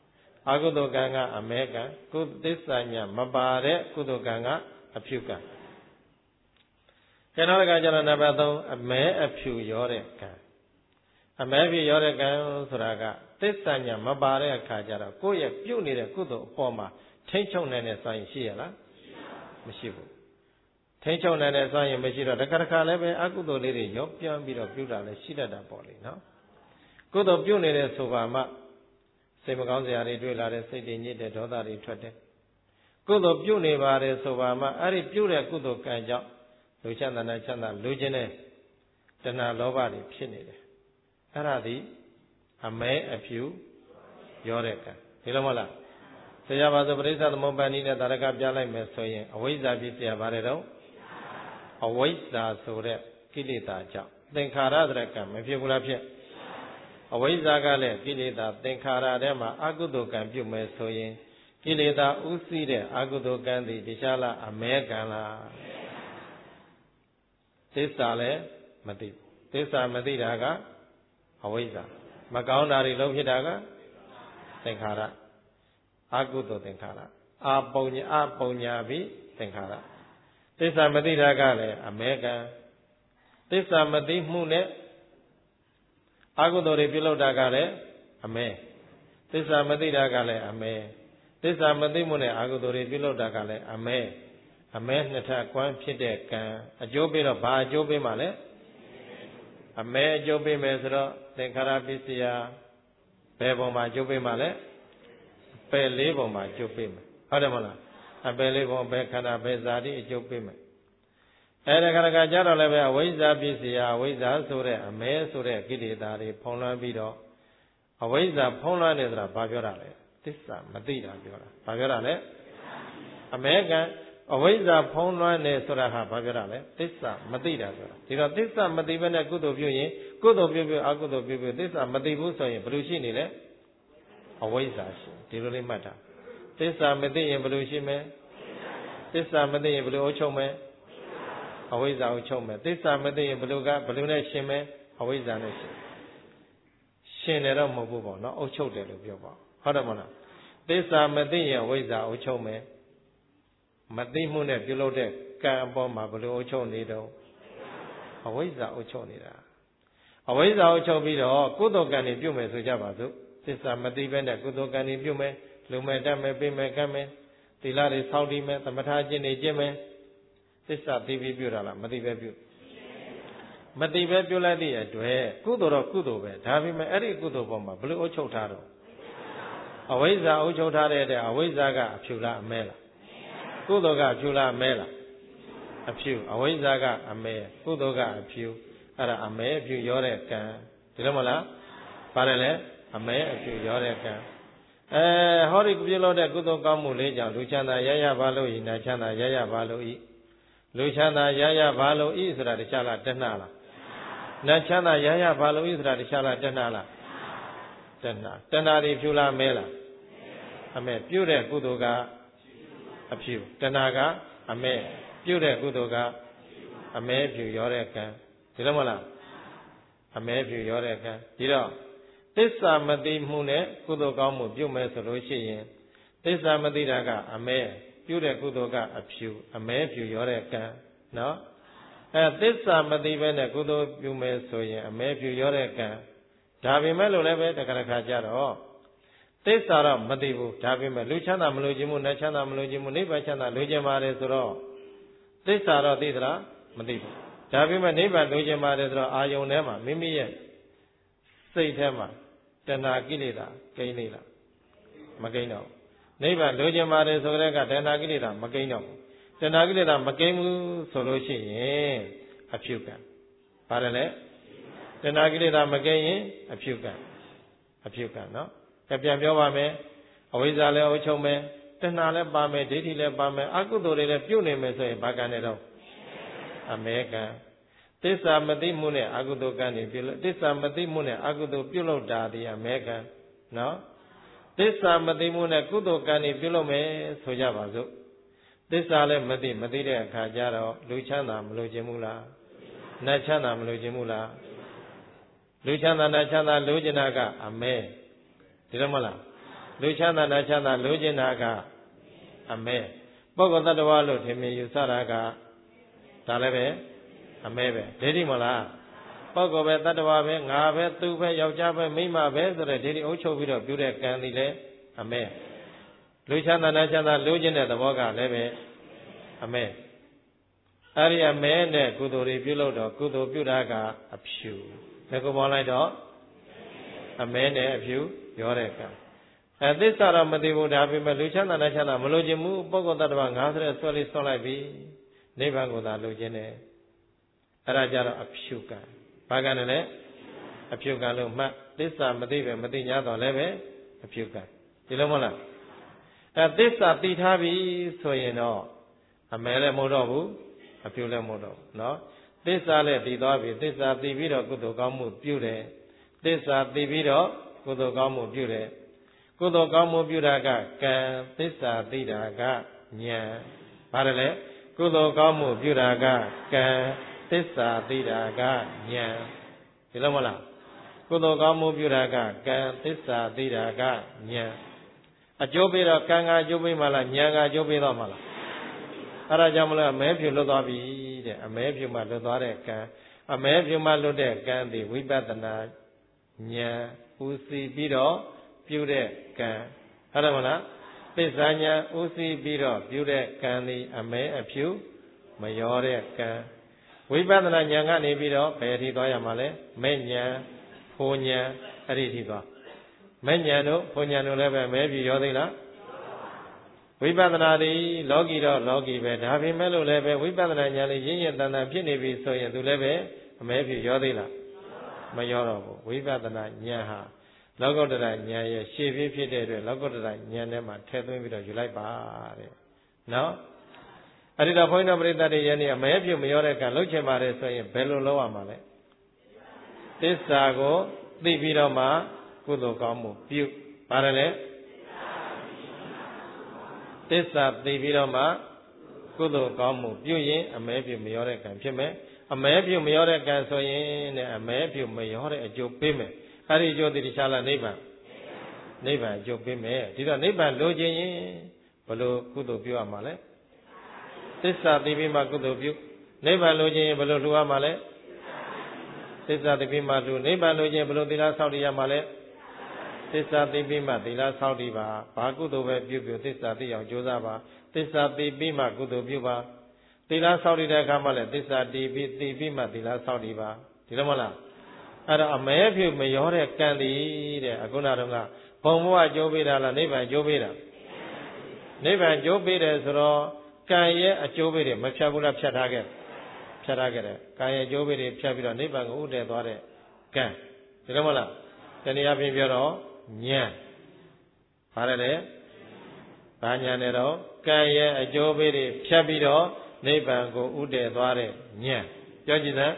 အာကုသိုလ်ကံကအမဲကံကုသစ္စာညာမပါတဲ့ကုသိုလ်ကံကအဖြူကံကျန်တော့ကကျတော့နံပါတ်သုံးအမဲအဖြူရောတဲ့ကံအမဲဖြူရောတဲ့ကံဆိုတာကသစ္စာညာမပါတဲ့အခါကျတော့ကိုယ့်ရဲ့ပြုတ်နေတဲ့ကုသိုလ်အပေါ်မှာထိမ့်ချုပ်နိုင်တဲ့စွမ်းရည်ရှိရလားမရှိဘူးထိမ့်ချုပ်နိုင်တဲ့စွမ်းရည်မရှိတော့တခါတခါလည်းပဲအကုသိုလ်လေးတွေရောပြန်ပြီးတော့ပြုတ်တာလည်းရှိတတ်တာပေါ့လေနော်ကုသိုလ်ပြုတ်နေတဲ့ဆိုပါမှစိတ်မကောင်းစရာတွေတွေ့လာတဲ့စိတ်တွေညစ်တဲ့ဒေါသတွေထွက်တယ်ကုသိုလ်ပြုတ်နေပါတယ်ဆိုပါမှအဲ့ဒီပြုတ်တဲ့ကုသိုလ်ကံကြောင့်လူချမ်းသာနဲ့ချမ်းသာလူချင်းတဲ့တဏှာလောဘတွေဖြစ်နေတယ်အဲ့ဒါဒီအမဲအဖြူရောတဲ့ကံဒီလိုမဟုတ်လားဆရာပါဆိုပရိစ္ဆသမုပ္ပါဒိနဲ့တာရကပြလိုက်မယ်ဆိုရင်အဝိဇ္ဇာဖြစ်เสียပါတယ်တော့အဝိဇ္ဇာဆိုတဲ့ကိလေသာကြောင့်သင်္ခါရတဲ့ကံမဖြစ်ဘူးလားဖြစ်အဝိဇ္ဇာကလည်းကိလေသာသင်္ခါရထဲမှာအကုသိုလ်ကံပြုမယ်ဆိုရင်ကိလေသာဥသိတဲ့အကုသိုလ်ကံသည်တရားလားအမဲကံလားသစ္စာလည်းမသိသစ္စာမသိတာကအဝိဇ္ဇာမကောင်းတာတွေလုံးဖြစ်တာကသင်္ခါရအကုသိုလ်သင်္ခါရအာပုံညာအပုံညာပြီးသင်္ခါရသစ္စာမသိတာကလည်းအမဲကံသစ္စာမသိမှုနဲ့အကုသိုလ်တွေပြုလုပ်တာကလည်းအမဲသစ္စာမသိတာကလည်းအမဲသစ္စာမသိမှုနဲ့အကုသိုလ်တွေပြုလုပ်တာကလည်းအမဲအမဲနှစ်ထပ်ကွမ်းဖြစ်တဲ့ကံအကျိုးပေးတော့ဘာအကျိုးပေးမှလဲအမဲအကျိုးပေးမယ်ဆိုတော့သင်္ခါရပစ္စယဘယ်ပုံမှာအကျိုးပေးမှလဲပယ်လေးပုံမှာအကျိုးပေးမယ်ဟုတ်တယ်မဟုတ်လားအပယ်လေးပုံဘယ်ခန္ဓာဘယ်ဇာတိအကျိုးပေးမယ်အဲဒါခန္ဓာကကြတော့လည်းပဲအဝိဇ္ဇာပစ္စယအဝိဇ္ဇာဆိုတဲ့အမဲဆိုတဲ့ကိလေသာတွေဖုံးလွှမ်းပြီးတော့အဝိဇ္ဇာဖုံးလွှမ်းနေဆိုတာဘာပြောတာလဲသစ္စာမသိတာပြောတာဘာပြောတာလဲအမဲကအဝိဇ္ဇာဖုံးလွှမ်းနေဆိုတာဟာဘာပြောတာလဲသစ္စာမသိတာဆိုတာဒီတော့သစ္စာမသိဘဲနဲ့ကုသိုလ်ပြုရင်ကုသိုလ်ပြုပြုအကုသိုလ်ပြုပြုသစ္စာမသိဘူးဆိုရင်ဘယ်လိုရှိနေလဲအဝိဇ္ဇာရှိဒီလိုလေးမှတ်တာသစ္စာမသိရင်ဘယ်လိုရှိမလဲသစ္စာမသိရင်ဘယ်လိုအုပ်ချုပ်မလဲအဝိဇ္ဇာအုပ်ချုပ်မယ်သစ္စာမသိရင်ဘယ်လိုကဘယ်လိုနဲ့ရှင်မယ်အဝိဇ္ဇာနဲ့ရှင်ရှင်တယ်တော့မဟုတ်ဘူးပေါ့နော်အုပ်ချုပ်တယ်လို့ပြောပါဟုတ်တယ်မလားသစ္စာမသိရင်အဝိဇ္ဇာအုပ်ချုပ်မယ်မသိမှုနဲ့ပြုလုပ်တဲ့ကံအပေါ်မှာဘယ်လိုအုပ်ချုပ်နေတော့အဝိဇ္ဇာအုပ်ချုပ်နေတာအဝိဇ္ဇာအုပ်ချုပ်ပြီးတော့ကုသိုလ်ကံတွေပြုမယ်ဆိုကြပါစို့သစ္စာမသိဘဲနဲ့ကုသိုလ်ကံတွေပြုမယ်လူမဲ့တတ်မယ်ပြမယ်ကမ်းမယ်သီလတွေဆောက်တည်မယ်သမထကျင့်နေကျင့်မယ်သစ္စာသိပြီးပြုတာလားမသိပဲပြုမသိပဲပြုလိုက်တဲ့အတွက်ကုသိုလ်တော့ကုသိုလ်ပဲဒါပေမဲ့အဲ့ဒီကုသိုလ်ပေါ်မှာဘယ်လိုအုပ်ချုပ်ထားတော့အဝိဇ္ဇာအုပ်ချုပ်ထားတဲ့တဲ့အဝိဇ္ဇာကအဖြူလားအမဲလားကုသိုလ်ကအဖြူလားအမဲလားအဖြူအဝိဇ္ဇာကအမဲကုသိုလ်ကအဖြူအဲ့ဒါအမဲအဖြူရောတဲ့ကံဒီလိုမလားပါတယ်လေအမဲအဖြူရောတဲ့ကံအဲဟောဒီပြုလို့တဲ့ကုသိုလ်ကောင်းမှုလေးကြောင့်လူချမ်းသာရရပါလို့ဤနာချမ်းသာရရပါလို့ဤလူချမ်းသာရရပါလို့ဤဆိုတာတခြားလားတဏှလားနာချမ်းသာရရပါလို့ဤဆိုတာတခြားလားတဏှလားတဏှတဏှာတွေဖြူလားမဲလားအမဲပြုတဲ့ကုသိုလ်ကအဖြူတဏှာကအမဲပြုတဲ့ကုသိုလ်ကအမဲဖြူရောတဲ့ကံဒီလိုမလားအမဲဖြူရောတဲ့ကံဒီတော့သစ္စာမသိမှုနဲ့ကုသိုလ်ကောင်းမှုပြုမယ်ဆိုလို့ရှိရင်သစ္စာမသိတာကအမဲပြုတဲ့ကုသိုလ်ကအဖြူအမဲဖြူရောတဲ့ကံနော်အဲသစ္စာမသိဘဲနဲ့ကုသိုလ်ပြုမယ်ဆိုရင်အမဲဖြူရောတဲ့ကံဒါပေမဲ့လို့လည်းပဲတခါတခါကြတော့သစ္စာတော့မသိဘူးဒါပေမဲ့လူချမ်းသာမလို့ခြင်းမှုနတ်ချမ်းသာမလို့ခြင်းမှုနိဗ္ဗာန်ချမ်းသာလိုချင်ပါတယ်ဆိုတော့သစ္စာတော့သိသလားမသိဘူးဒါပေမဲ့နိဗ္ဗာန်လိုချင်ပါတယ်ဆိုတော့အာယုန်ထဲမှာမိမိရဲ့စိတ်ထဲမှာတဏှာကိလေသာကိန်းနေလားမကိန်းတော့နိဗ္ဗာန်လိုချင်ပါတယ်ဆိုတဲ့ကတဏှာကိလေသာမကိန်းတော့ဘူးတဏှာကိလေသာမကိန်းဘူးဆိုလို့ရှိရင်အဖြူကံပါတယ်လေတဏှာကိလေသာမကိန်းရင်အဖြူကံအဖြူကံနော်ပြန်ပြောပါမယ်အဝိဇ္ဇာလည်းအုပ်ချုပ်မယ်တဏှာလည်းပါမယ်ဒိဋ္ဌိလည်းပါမယ်အကုသိုလ်တွေလည်းပြုတ်နေမယ်ဆိုရင်ဘာကံနဲ့တော့အမဲကံသစ္စာမသိမှုနဲ့အကုသိုလ်ကံတွေပြုလို့သစ္စာမသိမှုနဲ့အကုသိုလ်ပြုလုပ်တာဒီအမဲကံနော်သစ္စာမသိမှုနဲ့ကုသိုလ်ကံတွေပြုလုပ်မယ်ဆိုကြပါစို့သစ္စာလည်းမသိမသိတဲ့အခါကျတော့လူချမ်းသာမလိုချင်ဘူးလားနတ်ချမ်းသာမလိုချင်ဘူးလားလူချမ်းသာနတ်ချမ်းသာလိုချင်တာကအမဲဒီလိုမလားလူချမ်းသာနာချမ်းသာလိုချင်တာကအမဲပုဂ္ဂိုလ်တ attva လို့ထင်မြင်ယူဆတာကဒါလည်းပဲအမဲပဲဒိဋ္ဌိမလားပုဂ္ဂိုလ်ပဲတ attva ပဲငါပဲသူပဲယောက်ျားပဲမိန်းမပဲဆိုတဲ့ဒိဋ္ဌိအုပ်ချုပ်ပြီးတော့ပြုတဲ့ကံဒီလေအမဲလူချမ်းသာနာချမ်းသာလိုချင်တဲ့သဘောကလည်းပဲအမဲအဲ့ဒီအမဲနဲ့ကုသိုလ်တွေပြုလို့တော့ကုသိုလ်ပြုတာကအဖြူဒါကိုပေါ်လိုက်တော့အမဲနဲ့အဖြူရောတဲ့ကံအဲသစ္စာတော့မသိဘူးဒါပေမဲ့လူချမ်းသာနာချမ်းသာမလိုချင်ဘူးပုဂ္ဂိုလ်တ attva ငါဆိုတဲ့ဆွဲလေးဆွလိုက်ပြီနိဗ္ဗာန်ကိုသာလိုချင်တယ်အဲ့ဒါကြတော့အဖြူကံဘာကံလဲအဖြူကံလို့မှတ်သစ္စာမသိပဲမသိ냐တော့လည်းပဲအဖြူကံဒီလိုမဟုတ်လားအဲသစ္စာသိထားပြီဆိုရင်တော့အမဲလည်းမဟုတ်တော့ဘူးအဖြူလည်းမဟုတ်တော့ဘူးเนาะသစ္စာလည်းသိသွားပြီသစ္စာသိပြီးတော့ကုသိုလ်ကောင်းမှုပြုတယ်သစ္စာသိပြီးတော့ကုသိုလ်ကောင်းမှုပြုတယ်ကုသိုလ်ကောင်းမှုပြုတာကကံသစ္စာသိတာကဉာဏ်ဘာလဲကုသိုလ်ကောင်းမှုပြုတာကကံသစ္စာသိတာကဉာဏ်ဒီလိုမလားကုသိုလ်ကောင်းမှုပြုတာကကံသစ္စာသိတာကဉာဏ်အကျိုးပေးတော့ကံကအကျိုးပေးမှလားဉာဏ်ကအကျိုးပေးတော့မှလားအဲ့ဒါကြောင့်မလို့အမဲဖြူလွတ်သွားပြီတဲ့အမဲဖြူမှလွတ်သွားတဲ့ကံအမဲဖြူမှလွတ်တဲ့ကံဒီဝိပဿနာဉာဏ်ဥသိပြီးတော့ပြုတဲ့ကံဟုတ်တယ်မလားသစ္စာဉာဏ်ဥသိပြီးတော့ပြုတဲ့ကံဒီအမဲအဖြူမရောတဲ့ကံဝိပဿနာဉာဏ်ကနေပြီးတော့ဘယ်အထိသွားရမှာလဲမဲ့ဉာဏ်ဖိုဉာဏ်အဲ့ဒီအထိသွားမဲ့ဉာဏ်တို့ဖိုဉာဏ်တို့လည်းပဲမဲဖြူရောသေးလားဝိပဿနာဒီလောကီတော့လောကီပဲဒါပေမဲ့လို့လည်းပဲဝိပဿနာဉာဏ်လေးရင်းရတန်တန်ဖြစ်နေပြီဆိုရင်သူလည်းပဲအမဲဖြူရောသေးလားမရောတော့ဘူးဝိပဿနာဉာဏ်ဟာလောကုတ္တရာဉာဏ်ရဲ့ရှေ့ပြေးဖြစ်တဲ့အတွက်လောကုတ္တရာဉာဏ်ထဲမှာထည့်သွင်းပြီးတော့ယူလိုက်ပါတဲ့နော်အဲ့ဒီတော့ဘုန်းကြီးတို့ပရိသတ်တွေယနေ့အမဲဖြူမရောတဲ့ကံလှုပ်ချင်ပါတယ်ဆိုရင်ဘယ်လိုလုပ်ရမှာလဲသစ္စာကိုသိပြီးတော့မှကုသိုလ်ကောင်းမှုပြုပါတယ်လေသစ္စာသိပြီးတော့မှကုသိုလ်ကောင်းမှုပြုရင်အမဲဖြူမရောတဲ့ကံဖြစ်မယ်အမဲဖြူမရောတဲ့ကံဆိုရင်နဲ့အမဲဖြူမရောတဲ့အကျိုးပေးမယ်အဲ့ဒီအကျိုးတည်းတခြားလားနိဗ္ဗာန်နိဗ္ဗာန်အကျိုးပေးမယ်ဒီတော့နိဗ္ဗာန်လိုချင်ရင်ဘယ်လိုကုသိုလ်ပြုရမှာလဲသစ္စာသိပြီးမှကုသိုလ်ပြုနိဗ္ဗာန်လိုချင်ရင်ဘယ်လိုလှူရမှာလဲသစ္စာသိပြီးမှလှူနိဗ္ဗာန်လိုချင်ဘယ်လိုသီလဆောက်တည်ရမှာလဲသစ္စာသိပြီးမှသီလဆောက်တည်ပါဘာကုသိုလ်ပဲပြုပြုသစ္စာသိအောင်ကြိုးစားပါသစ္စာသိပြီးမှကုသိုလ်ပြုပါသီလဆောက်တည်တဲ့အခါမှလည်းသစ္စာတည်ပြီးသိပြီးမှသီလဆောက်တည်ပါဒီလိုမလားအဲ့တော့အမဲဖြူမရောတဲ့ကံတည်းတဲ့အခုနတော့ကဘုံဘဝကြိုးပေးတာလားနိဗ္ဗာန်ကြိုးပေးတာနိဗ္ဗာန်ကြိုးပေးတယ်ဆိုတော့ကံရဲ့အကျိုးပေးတွေမဖြတ်ဘူးလားဖြတ်ထားခဲ့ဖြတ်ထားခဲ့တယ်ကံရဲ့အကျိုးပေးတွေဖြတ်ပြီးတော့နိဗ္ဗာန်ကိုဥတည်သွားတဲ့ကံဒီလိုမလားတနည်းအားဖြင့်ပြောတော့ဉာဏ်ဘာလဲလဲဘာဉာဏ်နဲ့တော့ကံရဲ့အကျိုးပေးတွေဖြတ်ပြီးတော့နိဗ္ဗာန်ကိုဥတည်သွားတဲ့ဉာဏ်ပြောကြည့်စမ်း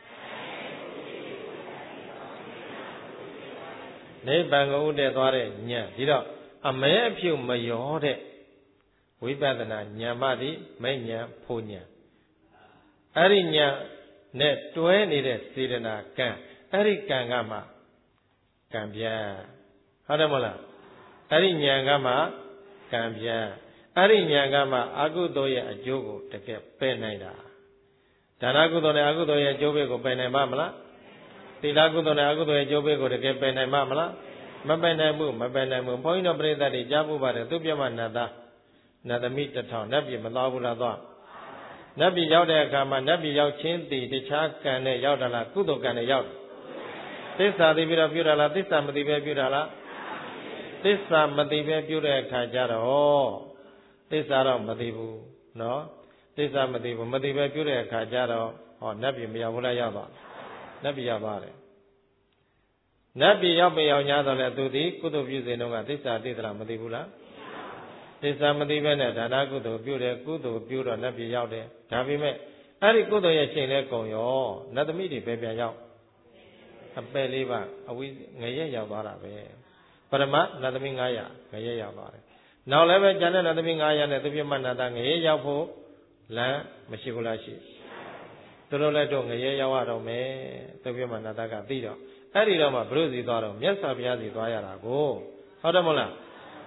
နိဗ္ဗာန်ကိုဥတည်သွားတဲ့ဉာဏ်ဒီတော့အမဲအဖြူမရောတဲ့ဝိပဿနာဉာဏ်မှသည်မဲ့ဉာဏ်ဖို့ဉာဏ်အဲ့ဒီဉာဏ်နဲ့တွဲနေတဲ့စေတနာကံအဲ့ဒီကံကမှကံပြန်ဟုတ်တယ်မဟုတ်လားအဲ့ဒီဉာဏ်ကမှကံပြန်အဲ့ဒီဉာဏ်ကမှအကုသိုလ်ရဲ့အကျိုးကိုတကယ်ပယ်နိုင်တာဒါနကုသိုလ်နဲ့အကုသိုလ်ရဲ့အကျိုးပေးကိုပယ်နိုင်ပါမလားသီလကုသိုလ်နဲ့အကုသိုလ်ရဲ့အကျိုးပေးကိုတကယ်ပယ်နိုင်ပါမလားမပယ်နိုင်ဘူးမပယ်နိုင်ဘူးဘုန်းကြီးတို့ပရိသတ်တွေကြားဖို့ပါတယ်သူပြမနတ်သားနတ်သမီးတစ်ထောင်နတ်ပြည်မသွားဘူးလားသွားနတ်ပြည်ရောက်တဲ့အခါမှာနတ်ပြည်ရောက်ချင်းတည်တခြားကံနဲ့ရောက်တာလားကုသိုလ်ကံနဲ့ရောက်သစ္စာသိပြီးတော့ပြုတာလားသစ္စာမသိပဲပြုတာလားသစ္စာမသိပဲပြုတဲ့အခါကျတော့သစ္စာတော့မသိဘူးနော်သစ္စာမသိဘူးမသိပဲပြုတဲ့အခါကျတော့ဟောနတ်ပြည်မရောက်ဘူးလားရောက်သွားနတ်ပြည်ရောက်သွားတယ်နတ်ပြည်ရောက်ပေအောင်ညာတော့လေသူဒီကုသိုလ်ပြုစဉ်တုန်းကသစ္စာသိသလားမသိဘူးလားသစ္စာမသိပဲနဲ့ဒါနကုသိုလ်ပြုတယ်ကုသိုလ်ပြုတော့နတ်ပြည်ရောက်တယ်ဒါပေမဲ့အဲ့ဒီကုသိုလ်ရဲ့ရှင်လဲကုံရောနတ်သမီးတွေပဲပြန်ရောက်အပယ်လေးပါအဝိငရဲရောက်သွားတာပဲပရမနတ်သမီး900ငရဲရောက်သွားတယ်နောက်လည်းပဲကျန်တဲ့နတ်သမီး900နဲ့သူပြမနတ်သားငရဲရောက်ဖို့လမ်းမရှိဘူးလားရှိသူတို့လည်းတော့ငရဲရောက်ရတော့မယ်သူပြမနတ်သားကသိတော့အဲ့ဒီတော့မှဘုရုစီသွားတော့မြတ်စွာဘုရားစီသွားရတာကိုဟုတ်တယ်မဟုတ်လား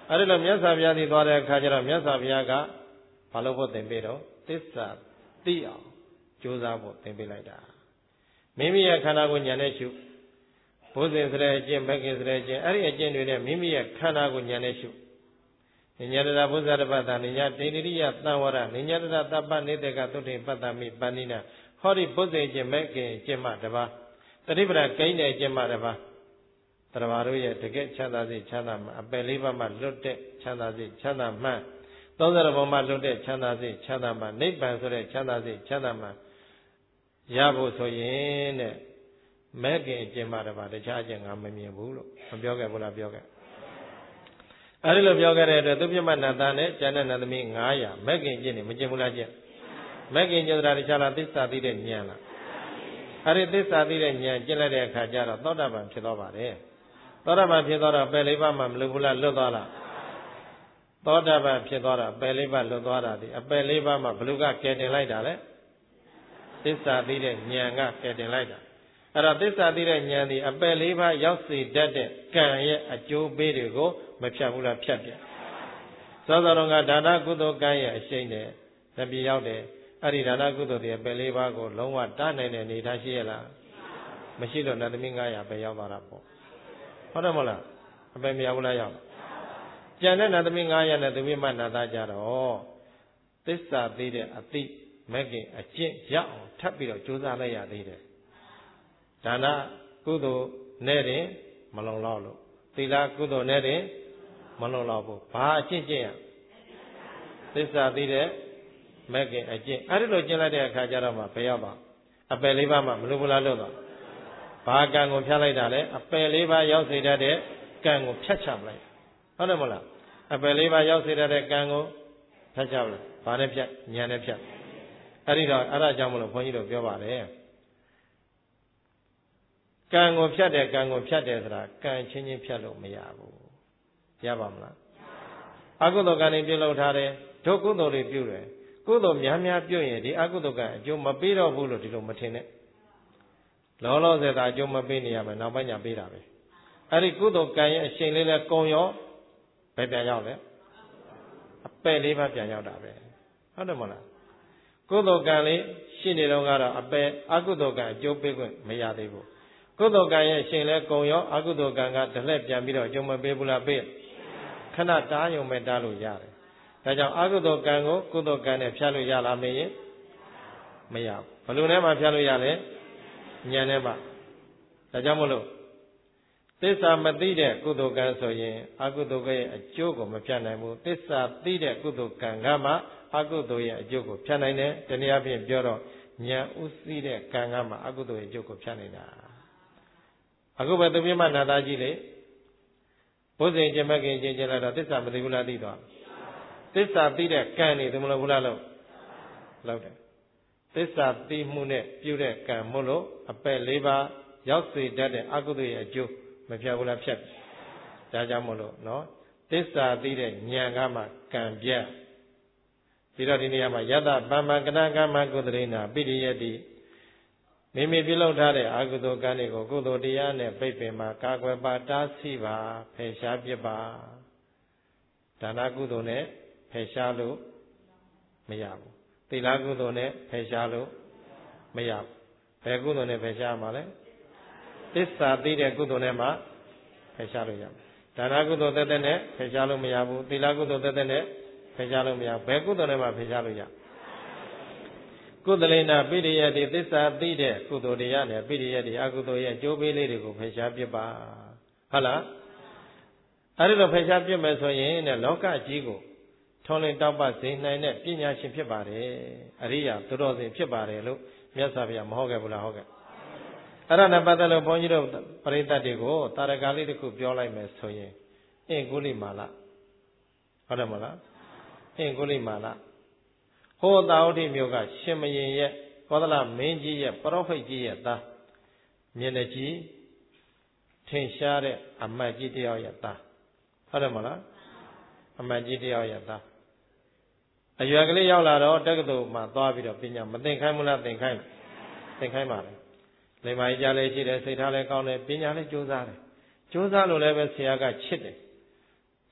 အဲ့ဒီလိုမြတ်စွာဘုရားကြီးသွားတဲ့အခါကျတော့မြတ်စွာဘုရားကဘာလို့ဖို့သင်ပေးတော့သစ္စာသိအောင်ကြိုးစားဖို့သင်ပေးလိုက်တာမိမိရဲ့ခန္ဓာကိုဉာဏ်နဲ့ရှုဘုဇင်စတဲ့အကျင့်မဂ္ဂင်စတဲ့အကျင့်အဲ့ဒီအကျင့်တွေနဲ့မိမိရဲ့ခန္ဓာကိုဉာဏ်နဲ့ရှုနိညာတရဘုဇ္ဇတပတ္တနိညာတေတိရိယသံဝရနိညာတရတပ္ပနေတေကသုထေပတ္တမိပန္နိနာဟောဒီဘုဇင်အကျင့်မဂ္ဂင်အကျင့်မှတပါးတတိပဒကိန်းတဲ့အကျင့်မှတပါးတရားတို့ရဲ့တကယ်ချမ်းသာစေချမ်းသာမှအပယ်လေးပါးမှလွတ်တဲ့ချမ်းသာစေချမ်းသာမှသုံးဆယ်ဘုံမှလွတ်တဲ့ချမ်းသာစေချမ်းသာမှနိဗ္ဗာန်ဆိုတဲ့ချမ်းသာစေချမ်းသာမှရဖို့ဆိုရင်တဲ့မဲခင်အကျင့်မှတပါးတခြားအကျင့်ငါမမြင်ဘူးလို့မပြောခဲ့ဘူးလားပြောခဲ့အဲဒီလိုပြောခဲ့တဲ့အတွက်သူပြမနတ်သားနဲ့ကျန်တဲ့နတ်သမီးငါးရာမဲခင်အကျင့်နေမကျင့်ဘူးလားကျင့်မဲခင်ကျင့်တာတခြားလားသစ္စာသိတဲ့ဉာဏ်လားအဲဒီသစ္စာသိတဲ့ဉာဏ်ကျင့်လိုက်တဲ့အခါကျတော့သောတာပန်ဖြစ်သွားပါတယ်သောတာပန်ဖြစ်သွားတော့ပယ်လေးပါးမှမလွတ်ဘူးလားလွတ်သွားလားသောတာပန်ဖြစ်သွားတာပယ်လေးပါးလွတ်သွားတာဒီအပယ်လေးပါးမှဘလူကကယ်တင်လိုက်တာလေသစ္စာသိတဲ့ဉာဏ်ကကယ်တင်လိုက်တာအဲ့တော့သစ္စာသိတဲ့ဉာဏ်ဒီအပယ်လေးပါးရောက်စေတတ်တဲ့ကံရဲ့အကျိုးပေးတွေကိုမဖြတ်ဘူးလားဖြတ်ပြသောသောတော်ကဒါနကုသိုလ်ကံရဲ့အရှိန်နဲ့တပြည့်ရောက်တယ်အဲ့ဒီဒါနကုသိုလ်တွေအပယ်လေးပါးကိုလုံးဝတားနိုင်တဲ့အနေထားရှိရလားမရှိလို့နတ်သမီးငါးရာပဲရောက်သွားတာပေါ့ဟုတ်တယ်မဟုတ်လားအပယ်မရောက်ဘူးလားရောက်ကျန်တဲ့နတ်သမီးငါးရာနဲ့သမီးမနတ်သားကြတော့သစ္စာသိတဲ့အသိမဂ္ဂင်အကျင့်ရအောင်ထပ်ပြီးတော့ကြိုးစားလိုက်ရသေးတယ်ဒါနကုသိုလ်နဲ့တင်မလုံလောက်လို့သီလကုသိုလ်နဲ့တင်မလုံလောက်ဘူးဘာအကျင့်ကျင့်ရသစ္စာသိတဲ့မဂ္ဂင်အကျင့်အဲ့ဒီလိုကျင့်လိုက်တဲ့အခါကျတော့မှဘယ်ရောက်ပါအပယ်လေးပါးမှမလို့ဘူးလားလို့တော့ဘာကံကိုဖြတ်လိုက်တာလဲအပယ်လေးပါးရောက်စေတတ်တဲ့ကံကိုဖြတ်ချပလိုက်ဟုတ်တယ်မလားအပယ်လေးပါးရောက်စေတတ်တဲ့ကံကိုဖြတ်ချပလိုက်ဘာနဲ့ဖြတ်ဉာဏ်နဲ့ဖြတ်အဲ့ဒီတော့အဲ့ဒါကြောင့်မလို့ဘုန်းကြီးတို့ပြောပါတယ်ကံကိုဖြတ်တယ်ကံကိုဖြတ်တယ်ဆိုတာကံချင်းချင်းဖြတ်လို့မရဘူးရပါမလားအကုသိုလ်ကံတွေပြုလုပ်ထားတယ်ဒုကုသိုလ်တွေပြုတယ်ကုသိုလ်များများပြုရင်ဒီအကုသိုလ်ကံအကျိုးမပေးတော့ဘူးလို့ဒီလိုမထင်နဲ့လောလောဆယ်သာအကျိုးမပေးနေရမယ်နောက်ပိုင်းညာပေးတာပဲအဲ့ဒီကုသိုလ်ကံရဲ့အရှိန်လေးလဲကုံရောဘယ်ပြန်ရောက်လဲအပယ်လေးပါးပြန်ရောက်တာပဲဟုတ်တယ်မဟုတ်လားကုသိုလ်ကံလေးရှိနေတော့ကတော့အပယ်အကုသိုလ်ကံအကျိုးပေးခွင့်မရသေးဘူးကုသိုလ်ကံရဲ့အရှိန်လဲကုံရောအကုသိုလ်ကံကတလှည့်ပြန်ပြီးတော့အကျိုးမပေးဘူးလားပေးခဏတားယုံမဲ့တားလို့ရတယ်ဒါကြောင့်အကုသိုလ်ကံကိုကုသိုလ်ကံနဲ့ဖြတ်လို့ရလားမေးရင်မရဘူးဘယ်လိုနဲ့မှဖြတ်လို့ရလဲဉာဏ်နဲ့မှဒါကြောင့်မလို့သစ္စာမသိတဲ့ကုသိုလ်ကံဆိုရင်အကုသိုလ်ကရဲ့အကျိုးကိုမဖြတ်နိုင်ဘူးသစ္စာသိတဲ့ကုသိုလ်ကံကမှအကုသိုလ်ရဲ့အကျိုးကိုဖြတ်နိုင်တယ်တနည်းအားဖြင့်ပြောတော့ဉာဏ်ဥသိတဲ့ကံကမှအကုသိုလ်ရဲ့အကျိုးကိုဖြတ်နိုင်တာအခုပဲသူပြမနာသားကြီးလေဘုဇင်ကျမကင်ကျင်ကျင်လာတော့သစ္စာမသိဘူးလားသိသွားသစ္စာသိတဲ့ကံနေသူမလို့ဘူးလားလို့လောက်တယ်သစ္စာသိမှုနဲ့ပြုတဲ့ကံမို့လို့အပယ်လေးပါးရောက်စေတတ်တဲ့အကုသိုလ်ရဲ့အကျိုးမဖြတ်ဘူးလားဖြတ်ဒါကြောင့်မို့လို့နော်သစ္စာသိတဲ့ဉာဏ်ကမှကံပြတ်ပြီးတော့ဒီနေရာမှာယတပမ္မကဏကမ္မကုသရိနာပိရိယတိမိမိပြုလုပ်ထားတဲ့အကုသိုလ်ကံတွေကိုကုသိုလ်တရားနဲ့ပိတ်ပင်ပါကာကွယ်ပါတားဆီးပါဖယ်ရှားပြစ်ပါဒါနကုသိုလ်နဲ့ဖယ်ရှားလို့မရဘူးသီလကုသိုလ်နဲ့ဖယ်ရှားလို့မရဘူးဘယ်ကုသိုလ်နဲ့ဖယ်ရှားမှာလဲသစ္စာသိတဲ့ကုသိုလ်နဲ့မှဖယ်ရှားလို့ရမယ်ဒါနကုသိုလ်သက်သက်နဲ့ဖယ်ရှားလို့မရဘူးသီလကုသိုလ်သက်သက်နဲ့ဖယ်ရှားလို့မရဘူးဘယ်ကုသိုလ်နဲ့မှဖယ်ရှားလို့ရကုသလေနာပိရိယတိသစ္စာသိတဲ့ကုသိုလ်တရားနဲ့ပိရိယတိအကုသိုလ်ရဲ့အကျိုးပေးလေးတွေကိုဖယ်ရှားပြပါဟုတ်လားအဲဒီလိုဖယ်ရှားပြမယ်ဆိုရင်တဲ့လောကကြီးကိုထုံးလင်းတောက်ပစေနိုင်တဲ့ပညာရှင်ဖြစ်ပါတယ်အရိယာသူတော်စင်ဖြစ်ပါတယ်လို့မြတ်စွာဘုရားမဟုတ်ခဲ့ဘူးလားဟုတ်ကဲ့အဲ့ဒါနဲ့ပတ်သက်လို့ဘုန်းကြီးတို့ပရိသတ်တွေကိုတာရကလေးတစ်ခုပြောလိုက်မယ်ဆိုရင်အင်ကုလိမာလဟုတ်တယ်မလားအင်ကုလိမာလဟောတာဝတိမြို့ကရှင်မရင်ရဲ့ကောသလမင်းကြီးရဲ့ပရောဖိတ်ကြီးရဲ့သားမျက်နှာကြီးထင်ရှားတဲ့အမတ်ကြီးတယောက်ရဲ့သားဟုတ်တယ်မလားအမတ်ကြီးတယောက်ရဲ့သားအရွယ်ကလေးရောက်လာတော့တက္ကသိုလ်မှာသွားပြီးတော့ပညာမသင်ခိုင်းဘူးလားသင်ခိုင်းသင်ခိုင်းပါလေလိမ္မာကြီးကြလည်းရှိတယ်စိတ်ထားလည်းကောင်းတယ်ပညာလည်းကြိုးစားတယ်ကြိုးစားလို့လည်းပဲဆရာကချစ်တယ်ဆ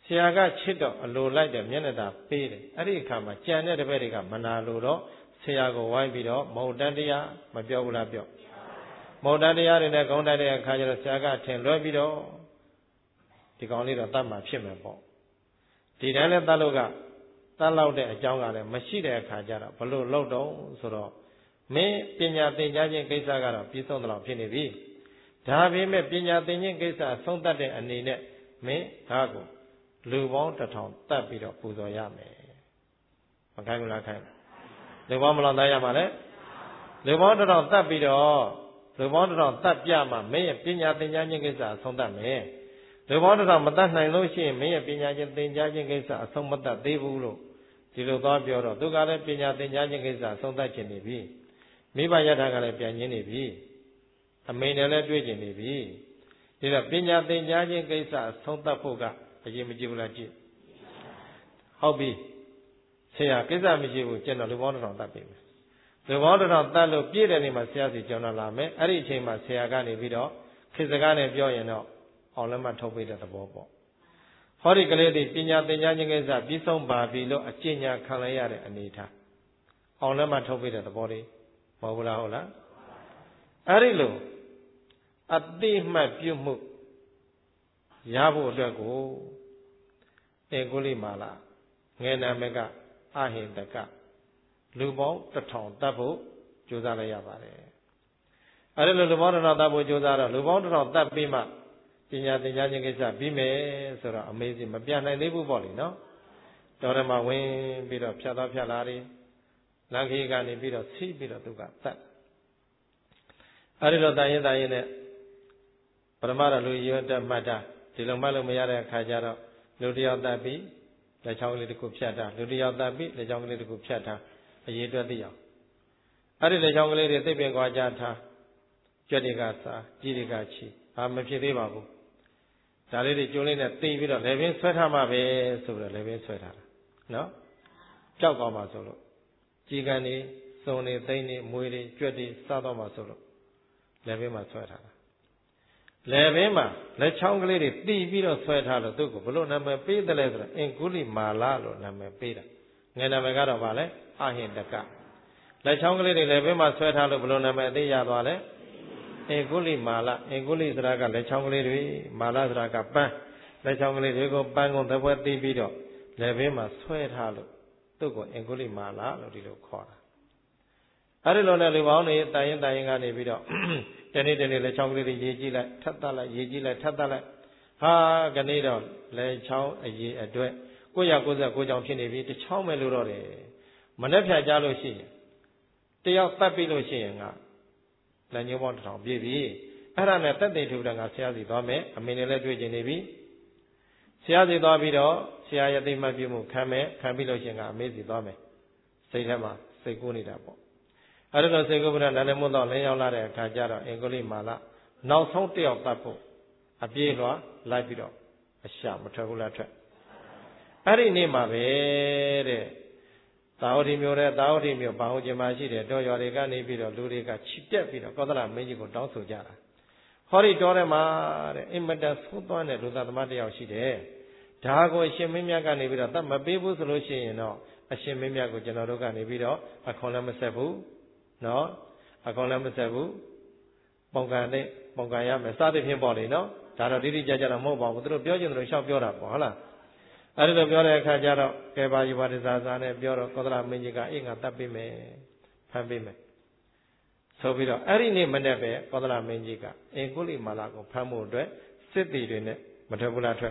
ဆရာကချစ်တော့အလိုလိုက်တယ်မျက်နှာသာပေးတယ်အဲ့ဒီအခါမှာကြံတဲ့တပည့်တွေကမနာလို့တော့ဆရာကိုဝိုင်းပြီးတော့မဟုတ်တန်တရားမပြောဘူးလားပြောမဟုတ်တန်တရားတွေနဲ့ကောင်းတဲ့အခါကျတော့ဆရာကထင်လွဲပြီးတော့ဒီကောင်လေးတော့တတ်မှဖြစ်မယ်ပေါ့ဒီတိုင်းလဲတတ်လို့ကတတ်လောက်တဲ့အကြောင်းကလည်းမရှိတဲ့အခါကျတော့ဘလို့လောက်တော့ဆိုတော့မင်းပညာသင်ကြားခြင်းကိစ္စကတော့ပြီးဆုံးတော့ဖြစ်နေပြီဒါပေမဲ့ပညာသင်ခြင်းကိစ္စဆုံးတတ်တဲ့အနေနဲ့မင်းဒါကိုလူပေါင်းတစ်ထောင်တတ်ပြီးတော့ပူဇော်ရမယ်မခိုင်းဘူးလားခိုင်းလူပေါင်းမလောက်သားရမှာလေလူပေါင်းတစ်ထောင်တတ်ပြီးတော့လူပေါင်းတစ်ထောင်တတ်ပြမှမင်းရဲ့ပညာသင်ကြားခြင်းကိစ္စဆုံးတတ်မယ်လူပေါင်းတစ်ထောင်မတတ်နိုင်လို့ရှိရင်မင်းရဲ့ပညာခြင်းသင်ကြားခြင်းကိစ္စအဆုံးမတတ်သေးဘူးလို့ဒီလိုသွားပြောတော့သူကလည်းပညာသင်ကြားခြင်းကိစ္စဆုံးတတ်ခြင်းနေပြီမိဘယထာကလည်းပြန်ရင်းနေပြီအမေနဲ့လည်းတွေ့ကျင်နေပြီဒီတော့ပညာသင်ကြားခြင်းကိစ္စဆုံးတတ်ဖို့ကအရေးမကြီးဘူးလားကြည့်ဟုတ်ပြီဆရာကိစ္စမရှိဘူးကျန်တော်လူပေါင်းတစ်ထောင်တတ်ပြီလူပေါင်းတစ်ထောင်တတ်လို့ပြည့်တဲ့နေ့မှာဆရာစီကြောင်းတော့လာမယ်အဲ့ဒီအချိန်မှာဆရာကနေပြီးတော့ခေတ်စကားနဲ့ပြောရင်တော့အောင်လက်မှတ်ထုတ်ပေးတဲ့သဘောပေါ့ဟောဒီကလေးတွေပညာသင်ကြားခြင်းကိစ္စပြီးဆုံးပါပြီလို့အကျဉ်းညာခံလိုက်ရတဲ့အနေထားအောင်လက်မှတ်ထုတ်ပေးတဲ့သဘောလေးမဟုတ်ဘူးလားဟုတ်လားအဲ့ဒီလိုအတိမှတ်ပြုမှုရဖို့အတွက်ကိုအေကုလိမာလာငယ်နာမကအဟိတကလူပေါင်းတစ်ထောင်တတ်ဖို့ကြိုးစားလိုက်ရပါတယ်အဲ့ဒီလိုလူပေါင်းတစ်ထောင်တတ်ဖို့ကြိုးစားတော့လူပေါင်းတစ်ထောင်တတ်ပြီးမှပညာသင်ကြားခြင်းကိစ္စပြီးမယ်ဆိုတော့အမေစီမပြတ်နိုင်သေးဘူးပေါ့လေနော်တော်ရမဝင်ပြီးတော့ဖြတ်သွားဖြတ်လာတယ်လမ်းခေကနေပြီးတော့စီးပြီးတော့သူကတတ်အဲ့ဒီလိုတန်ရင်တန်ရင်နဲ့ပရမရလူရွတ်တက်မှတ်တာဒီလိုမှတ်လို့မရတဲ့အခါကျတော့လူတယောက်တတ်ပြီးလက်ချောင်းကလေးတစ်ခုဖြတ်တာလူတယောက်တတ်ပြီးလက်ချောင်းကလေးတစ်ခုဖြတ်တာအရေးအတွက်သိအောင်အဲ့ဒီလက်ချောင်းကလေးတွေသိပင်ကွာကြထားကြွတွေကစားကြီးတွေကချီဘာမဖြစ်သေးပါဘူးဒါလေးတွေကျိုးလေးနဲ့သိပြီးတော့လေပင်ဆွဲထားမှပဲဆိုပြီးတော့လေပင်ဆွဲထားတာနော်ကြောက်သွားမှဆိုလို့ကြီးကန်နေစုံနေသိမ့်နေမွေးတွေကြွက်တွေစားတော့မှဆိုလို့လေပင်မှာဆွဲထားတာလေပင်မှာလက်ချောင်းကလေးတွေတီးပြီးတော့ဆွဲထားလို့သူ့ကိုဘလို့နာမည်ပေးတယ်လဲဆိုတော့အင်ကုလိမာလာလို့နာမည်ပေးတာငယ်နာမည်ကတော့ဗာလဲအဟိတကလက်ချောင်းကလေးတွေလေပင်မှာဆွဲထားလို့ဘလို့နာမည်အသေးရသွားလဲအင်ကုလိမာလာအင်ကုလိဆိုတာကလက်ချောင်းကလေးတွေမာလာဆိုတာကပန်းလက်ချောင်းကလေးတွေကိုပန်းကုန်သပွဲတီးပြီးတော့လေပင်မှာဆွဲထားလို့သူ့ကိုအင်ကုလိမာလာလို့ဒီလိုခေါ်တာအဲ့ဒီလိုနဲ့လူပေါင်းတွေတိုင်ရင်တိုင်ရင်ကနေပြီးတော့တနေ့တနေ့လက်ချောင်းကလေးတွေရေးကြည့်လိုက်ထပ်တတ်လိုက်ရေးကြည့်လိုက်ထပ်တတ်လိုက်ဟာကနေ့တော့လက်ချောင်းအရေးအတွက်ကိုယ့်ရကိုယ်ဆက်ကိုယ်ကြောင့်ဖြစ်နေပြီတစ်ချောင်းပဲလို့တော့တယ်မနှက်ဖြတ်ကြလို့ရှိရင်တယောက်တတ်ပြီလို့ရှိရင်ကလက်ညှိုးပေါင်းတစ်ထောင်ပြည့်ပြီအဲ့ဒါနဲ့တက်သိထူတဲ့ကဆရာစီသွားမယ်အမေနဲ့လည်းတွေ့ကျင်နေပြီဆရာစီသွားပြီးတော့ဆရာရဲ့သိမှတ်ပြုမှုခံမယ်ခံပြီးလို့ရှိရင်ကအမေစီသွားမယ်စိတ်ထဲမှာစိတ်ကူးနေတာပေါ့အဲ့ဒါတော့စေကုပ္ပရနာနဲ့မွတ်တော့လင်းရောက်လာတဲ့အခါကျတော့အင်္ဂလိမာလာနောက်ဆုံးတယောက်တတ်ဖို့အပြေးလွှာလိုက်ပြီးတော့အရှာမထွက်ဘူးလားထွက်အဲ့ဒီနေ့မှာပဲတဲ့သာဝတိမျိုးတဲ့သာဝတိမျိုးဘာဟုတ်ခြင်းမရှိတဲ့တောရွာတွေကနေပြီးတော့လူတွေကချစ်တက်ပြီးတော့ကောသလမင်းကြီးကိုတောင်းဆိုကြတာဟောဒီတောထဲမှာတဲ့အင်မတန်သိုးသွမ်းတဲ့လူသားသမားတယောက်ရှိတယ်ဒါကိုအရှင်မင်းမြတ်ကနေပြီးတော့တတ်မပေးဘူးဆိုလို့ရှိရင်တော့အရှင်မင်းမြတ်ကိုကျွန်တော်တို့ကနေပြီးတော့အခွန်လည်းမဆက်ဘူးနော်အကောင်လည်းမဆက်ဘူးပုံကန်နဲ့ပုံကန်ရမယ်စသဖြင့်ပေါ့လေနော်ဒါတော့တိတိကျကျတော့မဟုတ်ပါဘူးသူတို့ပြောချင်တယ်လို့ရှောက်ပြောတာပေါ့ဟုတ်လားအဲ့ဒီလိုပြောတဲ့အခါကျတော့ကဲပါယူပါတစားစားနဲ့ပြောတော့ကောသလမင်းကြီးကအေးငါတတ်ပေးမယ်ဖမ်းပေးမယ်ဆိုပြီးတော့အဲ့ဒီနေ့မနေ့ပဲကောသလမင်းကြီးကအင်ကုလိမာလာကိုဖမ်းဖို့အတွက်စစ်တီတွေနဲ့မထွက်ဘူးလားထွက်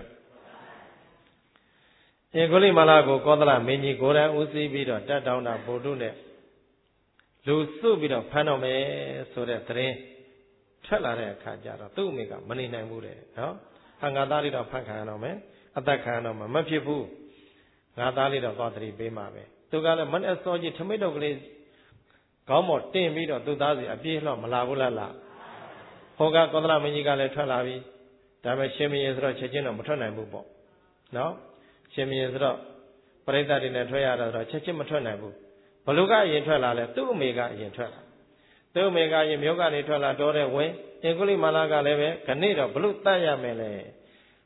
အင်ကုလိမာလာကိုကောသလမင်းကြီးကိုယ်တိုင်ဦးစီးပြီးတော့တတ်တောင်းတာဗုဒ္ဓနဲ့လူစုပြီးတော့ဖမ်းတော့မယ်ဆိုတဲ့သတင်းထွက်လာတဲ့အခါကျတော့သူ့အမေကမနေနိုင်ဘူးတဲ့နော်ဟာငါသားလေးတော့ဖမ်းခံရတော့မယ်အသက်ခံရတော့မှမဖြစ်ဘူးငါသားလေးတော့သွားသတိပေးမှာပဲသူကလည်းမနဲ့စောကြီးထမိတ်တော့ကလေးခေါင်းပေါ်တင်ပြီးတော့သူ့သားစီအပြေးလှော့မလာဘူးလားလားဟောကကောသလမင်းကြီးကလည်းထွက်လာပြီဒါပေမဲ့ရှင်မင်းဆိုတော့ချက်ချင်းတော့မထွက်နိုင်ဘူးပေါ့နော်ရှင်မင်းဆိုတော့ပရိသတ်တွေနဲ့ထွက်ရတာဆိုတော့ချက်ချင်းမထွက်နိုင်ဘူးဘလူကအရင်ထွက်လာလဲသူ့အမေကအရင်ထွက်လာသူ့အမေကအရင်မြို့ကနေထွက်လာတော့တဲ့ဝင်အင်္ဂလိမာလာကလည်းပဲခဏိတော့ဘလူတတ်ရမယ်လေ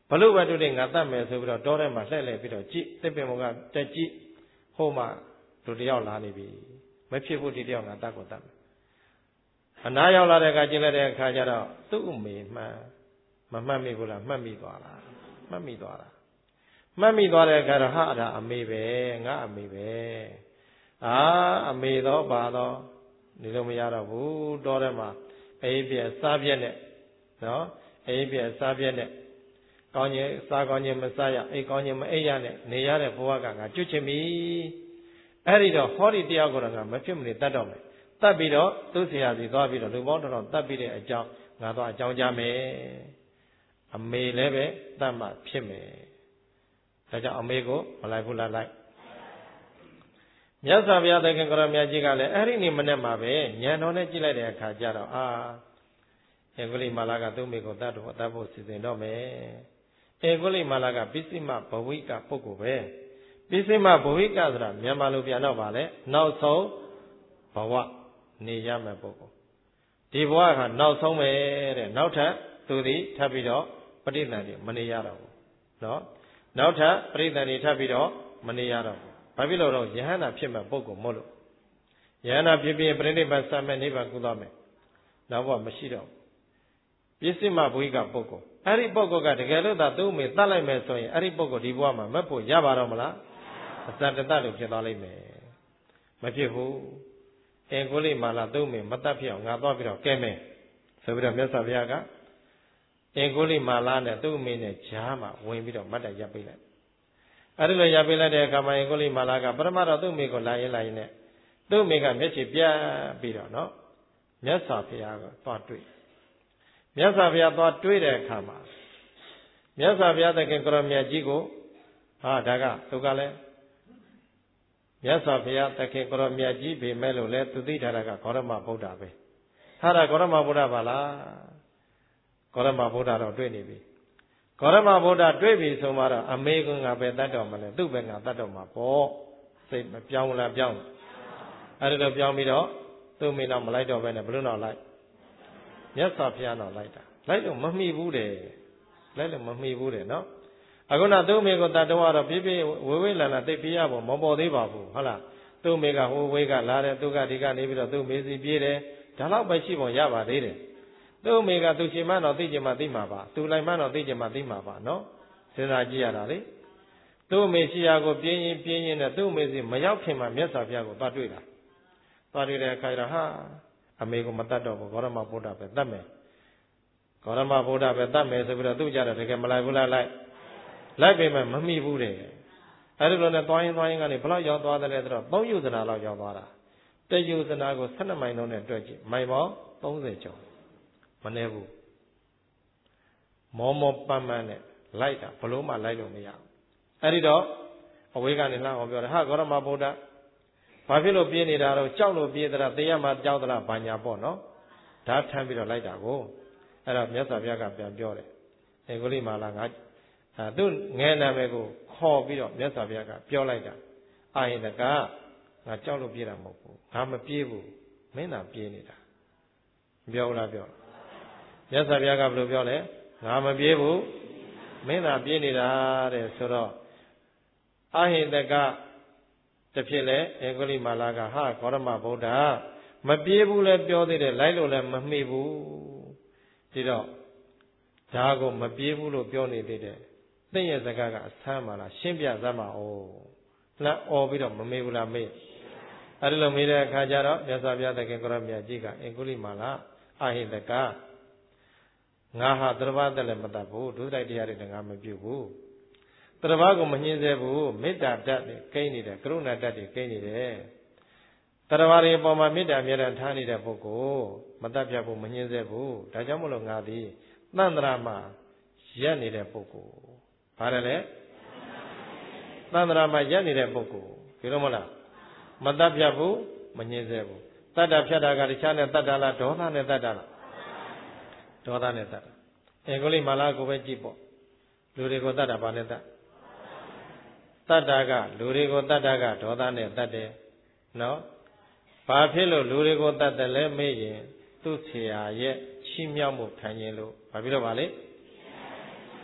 ဘလို့ပဲတို့တွေငါတတ်မယ်ဆိုပြီးတော့တောထဲမှာလှည့်လည်ပြီးတော့ကြည့်သစ်ပင်ဘုံကတက်ကြည့်ဟိုမှတို့တယောက်လာနေပြီမဖြစ်ဘူးဒီတယောက်ငါတတ်ကိုတတ်မယ်အနားရောက်လာတဲ့အခါကျင်းလိုက်တဲ့အခါကျတော့သူ့အမေမှန်မမှတ်မိဘူးလားမှတ်မိသွားလားမှတ်မိသွားတာမှတ်မိသွားတဲ့အခါတော့ဟာအဲ့ဒါအမေပဲငါအမေပဲအာအမေတော့ပါတော့ဒီလိုမရတော့ဘူးတောထဲမှာအေးပြက်စားပြက်နဲ့နော်အေးပြက်စားပြက်နဲ့ကောင်းခြင်းစားကောင်းခြင်းမစားရအိတ်ကောင်းခြင်းမအိတ်ရနဲ့နေရတဲ့ဘဝကငါကျွတ်ချင်ပြီအဲ့ဒီတော့ဟောဒီတရားကိုတော့ငါမဖြစ်မနေတတ်တော့မယ်တတ်ပြီးတော့သူ့ဆရာစီသွားပြီးတော့လူပေါင်းတော်တော်တတ်ပြီးတဲ့အကြောင်းငါတော့အကြောင်းကြားမယ်အမေလည်းပဲတတ်မှဖြစ်မယ်ဒါကြောင့်အမေကိုမလိုက်ဘူးလားလိုက်မြတ်စွာဘုရားသခင်ကိုရမြတ်ကြီးကလည်းအဲ့ဒီနေ့မနေ့မှာပဲဉာဏ်တော်နဲ့ကြည့်လိုက်တဲ့အခါကျတော့အာဧကုလိမာလာကသူ့မိကိုတတ်တော့တတ်ဖို့စီစဉ်တော့မယ်ဧကုလိမာလာကပိစိမဘဝိကပုဂ္ဂိုလ်ပဲပိစိမဘဝိကဆိုတာမြန်မာလိုပြန်တော့ပါလေနောက်ဆုံးဘဝနေရမယ်ပုဂ္ဂိုလ်ဒီဘဝကနောက်ဆုံးပဲတဲ့နောက်ထပ်သူသည်ထပ်ပြီးတော့ပဋိသန္ဓေမနေရတော့ဘူးနော်နောက်ထပ်ပဋိသန္ဓေထပ်ပြီးတော့မနေရတော့ဘူးဘာဖြစ်လို့တော့ယဟန္တာဖြစ်မဲ့ပုဂ္ဂိုလ်မို့လို့ယဟန္တာဖြစ်ပြီးပြိဋိဘတ်စမဲ့နိဗ္ဗာန်ကူသွားမယ်နောက်ဘဝမရှိတော့ဘူးပစ္စည်းမဘဝိကပုဂ္ဂိုလ်အဲ့ဒီပုဂ္ဂိုလ်ကတကယ်လို့သာသူ့အမေတတ်လိုက်မယ်ဆိုရင်အဲ့ဒီပုဂ္ဂိုလ်ဒီဘဝမှာမက်ဖို့ရပါတော့မလားအစတတလို့ဖြစ်သွားလိမ့်မယ်မဖြစ်ဘူးအင်ကိုလိမာလာသူ့အမေမတတ်ဖြစ်အောင်ငါသွားပြီးတော့ကဲမယ်ဆိုပြီးတော့မြတ်စွာဘုရားကအင်ကိုလိမာလာနဲ့သူ့အမေနဲ့ဂျားမှာဝင်ပြီးတော့မတ်တရပ်ပေးလိုက်အဲ့ဒီလိုရပ်ပေးလိုက်တဲ့အခါမှာအင်ကိုလိမာလာကပရမတော့သူ့အမေကိုလာရင်လာရင်နဲ့သူ့အမေကမျက်ခြေပြတ်ပြီးတော့နော်မြတ်စွာဘုရားကသွားတွေ့မြတ်စွာဘုရားသွားတွေ့တဲ့အခါမှာမြတ်စွာဘုရားသခင်ကိုရမြတ်ကြီးကိုဟာဒါကသူကလည်းမြတ်စွာဘုရားသခင်ကိုရမြတ်ကြီးပေမဲ့လို့လဲသူသိထားတာကဂေါရမဗုဒ္ဓပဲဟာဒါဂေါရမဗုဒ္ဓပါလားဂေါရမဗုဒ္ဓတော့တွေ့နေပြီဂေါရမဗုဒ္ဓတွေ့ပြီဆိုမှတော့အမေကငါပဲတတ်တော်မလဲသူ့ပဲငါတတ်တော်မှာပေါ့စိတ်မပြောင်းလားပြောင်းအဲ့ဒါတော့ပြောင်းပြီးတော့သူ့မိတော့မလိုက်တော့ပဲနဲ့ဘလို့တော့လိုက်မြတ်စွာဘုရားတော့လိုက်တာလိုက်လို့မမှီဘူးတယ်လိုက်လို့မမှီဘူးတယ်နော်အခုနသူ့မိကိုတတ်တော်ကတော့ပြည့်ပြည့်ဝေဝေးလာလာသိပြရဖို့မပေါ်သေးပါဘူးဟုတ်လားသူ့မိကဟိုဝေးကလာတယ်သူကဒီကနေပြီးတော့သူ့မိစီပြေးတယ်ဒါတော့ပဲရှိပုံရပါသေးတယ်သူ့မိကသူရှင်မတော့သိချင်မှသိမှာပါသူလိုက်မှတော့သိချင်မှသိမှာပါနော်စဉ်းစားကြည့်ရတာလေသူ့မိရှိရာကိုပြင်းရင်ပြင်းရင်နဲ့သူ့မိစီမရောက်ခင်မှာမြတ်စွာဘုရားကိုသွားတွေ့တာသွားတွေ့တဲ့အခါကျတော့ဟာအမေကိုမတတ်တော့ဘူးဂေါရမဗုဒ္ဓပဲတတ်မယ်ဂေါရမဗုဒ္ဓပဲတတ်မယ်ဆိုပြီးတော့သူ့ကြတော့တကယ်မလိုက်ဘူးလားလိုက်လိုက်ပေမဲ့မမိဘူးတဲ့အဲ့ဒီလိုနဲ့သွားရင်သွားရင်ကနေဘလောက်ရောက်သွားတယ်လဲဆိုတော့သုံးယူဇနာလောက်ရောက်သွားတာတယူဇနာကို၁၂မိုင်လုံးနဲ့တွက်ကြည့်မိုင်ပေါင်းသုံးဆယ်ကျော်မနည်းဘူးမောမောပန်းပန်းနဲ့လိုက်တာဘလို့မှလိုက်လို့မရဘူးအဲ့ဒီတော့အဝေးကနေလှမ်းအောင်ပြောတယ်ဟာဂေါရမဗုဒ္ဓဘာဖြစ်လို့ပြေးနေတာတော့ကြောက်လို့ပြေးသလားတရားမှကြောက်သလားဘာညာပေါ့နော်ဓာတ်ထမ်းပြီးတော့လိုက်တာကိုအဲ့တော့မြတ်စွာဘုရားကပြန်ပြောတယ်အေဂုလိမာလာငါအဲသူငယ်နာမည်ကိုခေါ်ပြီးတော့မြတ်စွာဘုရားကပြောလိုက်တာအာယင်တကငါကြောက်လို့ပြေးတာမဟုတ်ဘူးငါမပြေးဘူးမင်းသာပြေးနေတာပြောလားပြောမြတ်စွာဘုရားကဘယ်လိုပြောလဲငါမပြေးဘူးမင်းသာပြေးနေတာတဲ့ဆိုတော့အာဟိတကတဖြစ်လဲအေဂုလိမာလာကဟာဂေါရမဗုဒ္ဓမပြေးဘူးလဲပြောသေးတယ်လိုက်လို့လဲမမှီဘူးဒီတော့ဒါကိုမပြေးဘူးလို့ပြောနေသေးတယ်သင်ရဲ့စကားကအဆမ်းပါလားရှင်းပြသမှာဩလှမ်းអော်ပြီးတော့မမေးဘူးလားမေးအဲ့ဒီလိုမေးတဲ့အခါကျတော့မြတ်စွာဘုရားသခင်ကိုရမြတ်ကြီးကအင်္ဂုလိမာလာအာဟိတကငါဟာတရဘာတက်လည်းမတတ်ဘူးဒုစရိုက်တရားတွေလည်းငါမပြုဘူးတရဘာကိုမညှင်းဆဲဘူးမေတ္တာဓာတ်တွေကိန်းနေတယ်ကရုဏာဓာတ်တွေကိန်းနေတယ်တရဘာတွေအပေါ်မှာမေတ္တာအမြဲတမ်းထားနေတဲ့ပုဂ္ဂိုလ်မတတ်ပြဘူးမညှင်းဆဲဘူးဒါကြောင့်မလို့ငါသည်သန္တရာမှာရက်နေတဲ့ပုဂ္ဂိုလ်ဘာလဲလဲသန္တရာမှာရက်နေတဲ့ပုဂ္ဂိုလ်ဒီလိုမလားမတတ်ပြဘူးမညှင်းဆဲဘူးတတ္တဖြတ်တာကတခြားနဲ့တတ္တလားဒေါသနဲ့တတ္တလားဒေါသနဲ့တတ်တာအင်္ဂုလိမာလာကိုပဲကြည့်ပေါ့လူတွေကိုတတ်တာဘာနဲ့တတ်တတ်တာကလူတွေကိုတတ်တာကဒေါသနဲ့တတ်တယ်နော်ဘာဖြစ်လို့လူတွေကိုတတ်တယ်လဲမေးရင်သူ့ဆရာရဲ့ချီးမြှောက်မှုခံရင်လို့ဘာဖြစ်လို့ပါလဲ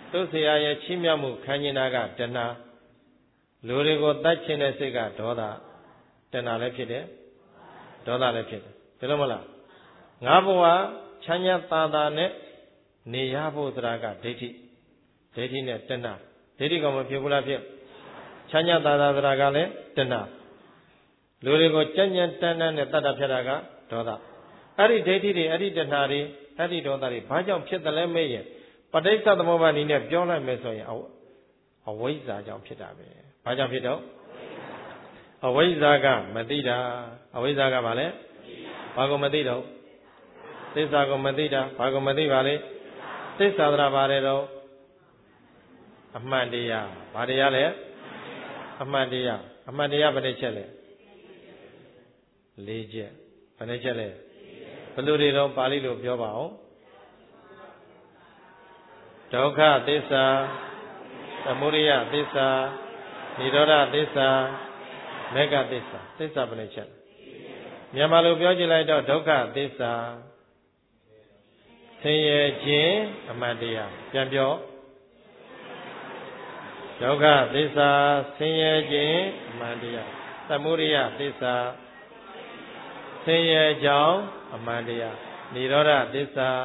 သူဆရာရဲ့ချီးမြှောက်မှုခံကျင်တာကတဏှာလူတွေကိုတတ်ချင်တဲ့စိတ်ကဒေါသတဏှာလည်းဖြစ်တယ်ဒေါသလည်းဖြစ်တယ်ဒီလိုမလားငါဘဝချမ်းသာသာသာနဲ့နေရဖို့ဆိုတာကဒိဋ္ဌိဒိဋ္ဌိနဲ့တဏှာဒိဋ္ဌိကောင်မဖြစ်ဘူးလားဖြစ်ချမ်းသာသာသာဆိုတာကလည်းတဏှာလူတွေကိုကြံ့ကြံ့တန်းတန်းနဲ့တတ်တာဖြစ်တာကဒေါသအဲ့ဒီဒိဋ္ဌိတွေအဲ့ဒီတဏှာတွေအဲ့ဒီဒေါသတွေဘာကြောင့်ဖြစ်တယ်လဲမေးရင်ပဋိစ္စသမုပ္ပါဒ်နည်းနဲ့ပြောလိုက်မယ်ဆိုရင်အဝိဇ္ဇာကြောင့်ဖြစ်တာပဲဘာကြောင့်ဖြစ်တော့အဝိဇ္ဇာကမသိတာအဝိဇ္ဇာကဘာလဲဘာကိုမသိတော့သစ္စာကိုမသိတာဘာကိုမသိပါလဲသစ္စာတရားဘာလဲတော့အမှန်တရားဘာတရားလဲအမှန်တရားအမှန်တရားဘယ်နှချက်လဲလေးချက်ဘယ်နှချက်လဲဘယ်လိုတွေတော့ပါဠိလိုပြောပါအောင်ဒုက္ခသစ္စာသမုဒယသစ္စာនិရောဓသစ္စာမေဃသစ္စာသစ္စာဘယ်နှချက်မြန်မာလိုပြောကြည့်လိုက်တော့ဒုက္ခသစ္စာဆင်းရဲခြင်းအမှန်တရားပြန်ပြောဒုက္ခသစ္စာဆင်းရဲခြင်းအမှန်တရားသမုဒယသစ္စာဆင်းရဲကြောင်းအမှန်တရားនិရောဓသစ္စာ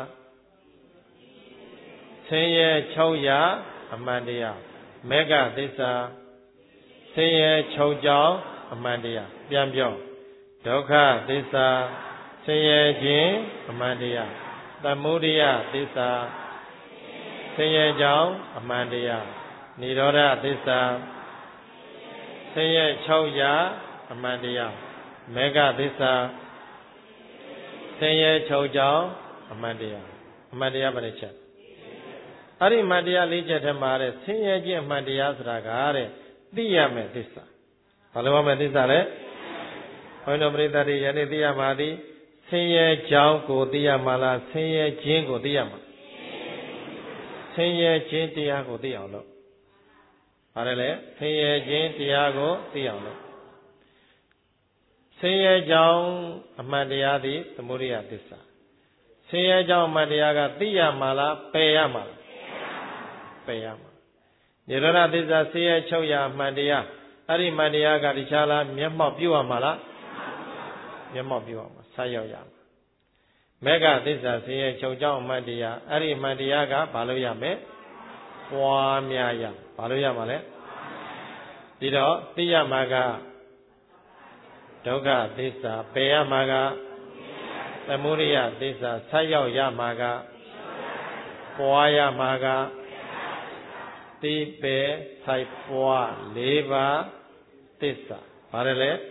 ဆင်းရဲချုပ်ရာအမှန်တရားမေဃသစ္စာဆင်းရဲချုပ်ကြောင်းအမှန်တရားပြန်ပြောဒုက္ခသစ္စာဆင်းရဲခြင်းအမှန်တရားသမုဒယသစ္စာဆင်းရဲကြောင်းအမှန်တရားនិရောဓသစ္စာဆင်းရဲချုပ်ရာအမှန်တရားမေဃသစ္စာဆင်းရဲချုပ်ကြောင်းအမှန်တရားအမှန်တရားဘယ်နှချက်အဲ့ဒီအမှန်တရားလေးချက်ထဲမှာတဲ့ဆင်းရဲခြင်းအမှန်တရားဆိုတာကတဲ့သိရမယ်သစ္စာဘာလို့ရမယ်သစ္စာလဲဘုန်းတော်ပရိသတ်တွေယနေ့သိရမှာသည်ဆင်းရဲကြောင်းကိုသိရမှာလားဆင်းရဲခြင်းကိုသိရမှာဆင်းရဲခြင်းတရားကိုသိအောင်လို့ပါတယ်လေဆင်းရဲခြင်းတရားကိုသိအောင်လို့ဆင်းရဲကြောင်းအမှန်တရားသည်သမုဒယသစ္စာဆင်းရဲကြောင်းအမှန်တရားကသိရမှာလားပယ်ရမှာလားပယ်ရမှာនិရောဓသစ္စာဆင်းရဲချုပ်ရာအမှန်တရားအဲ့ဒီမှန်တရားကတခြားလားမျက်မှောက်ပြုရမှာလားမျက်မှောက်ပြုရမှာဆက်ရောက်ရမှာမေဃသစ္စာဆင်းရဲချုပ်ကြောင်းအမှန်တရားအဲ့ဒီမှန်တရားကဘာလို့ရမလဲပွားများရဘာလို့ရမှာလဲဒီတော့သိရမှာကဒုက္ခသစ္စာပယ်ရမှာကသမုဒယသစ္စာဆက်ရောက်ရမှာကပွားရမှာကတိပေဆိုင်ပွား၄ပါးသစ္စာဘာလဲလဲ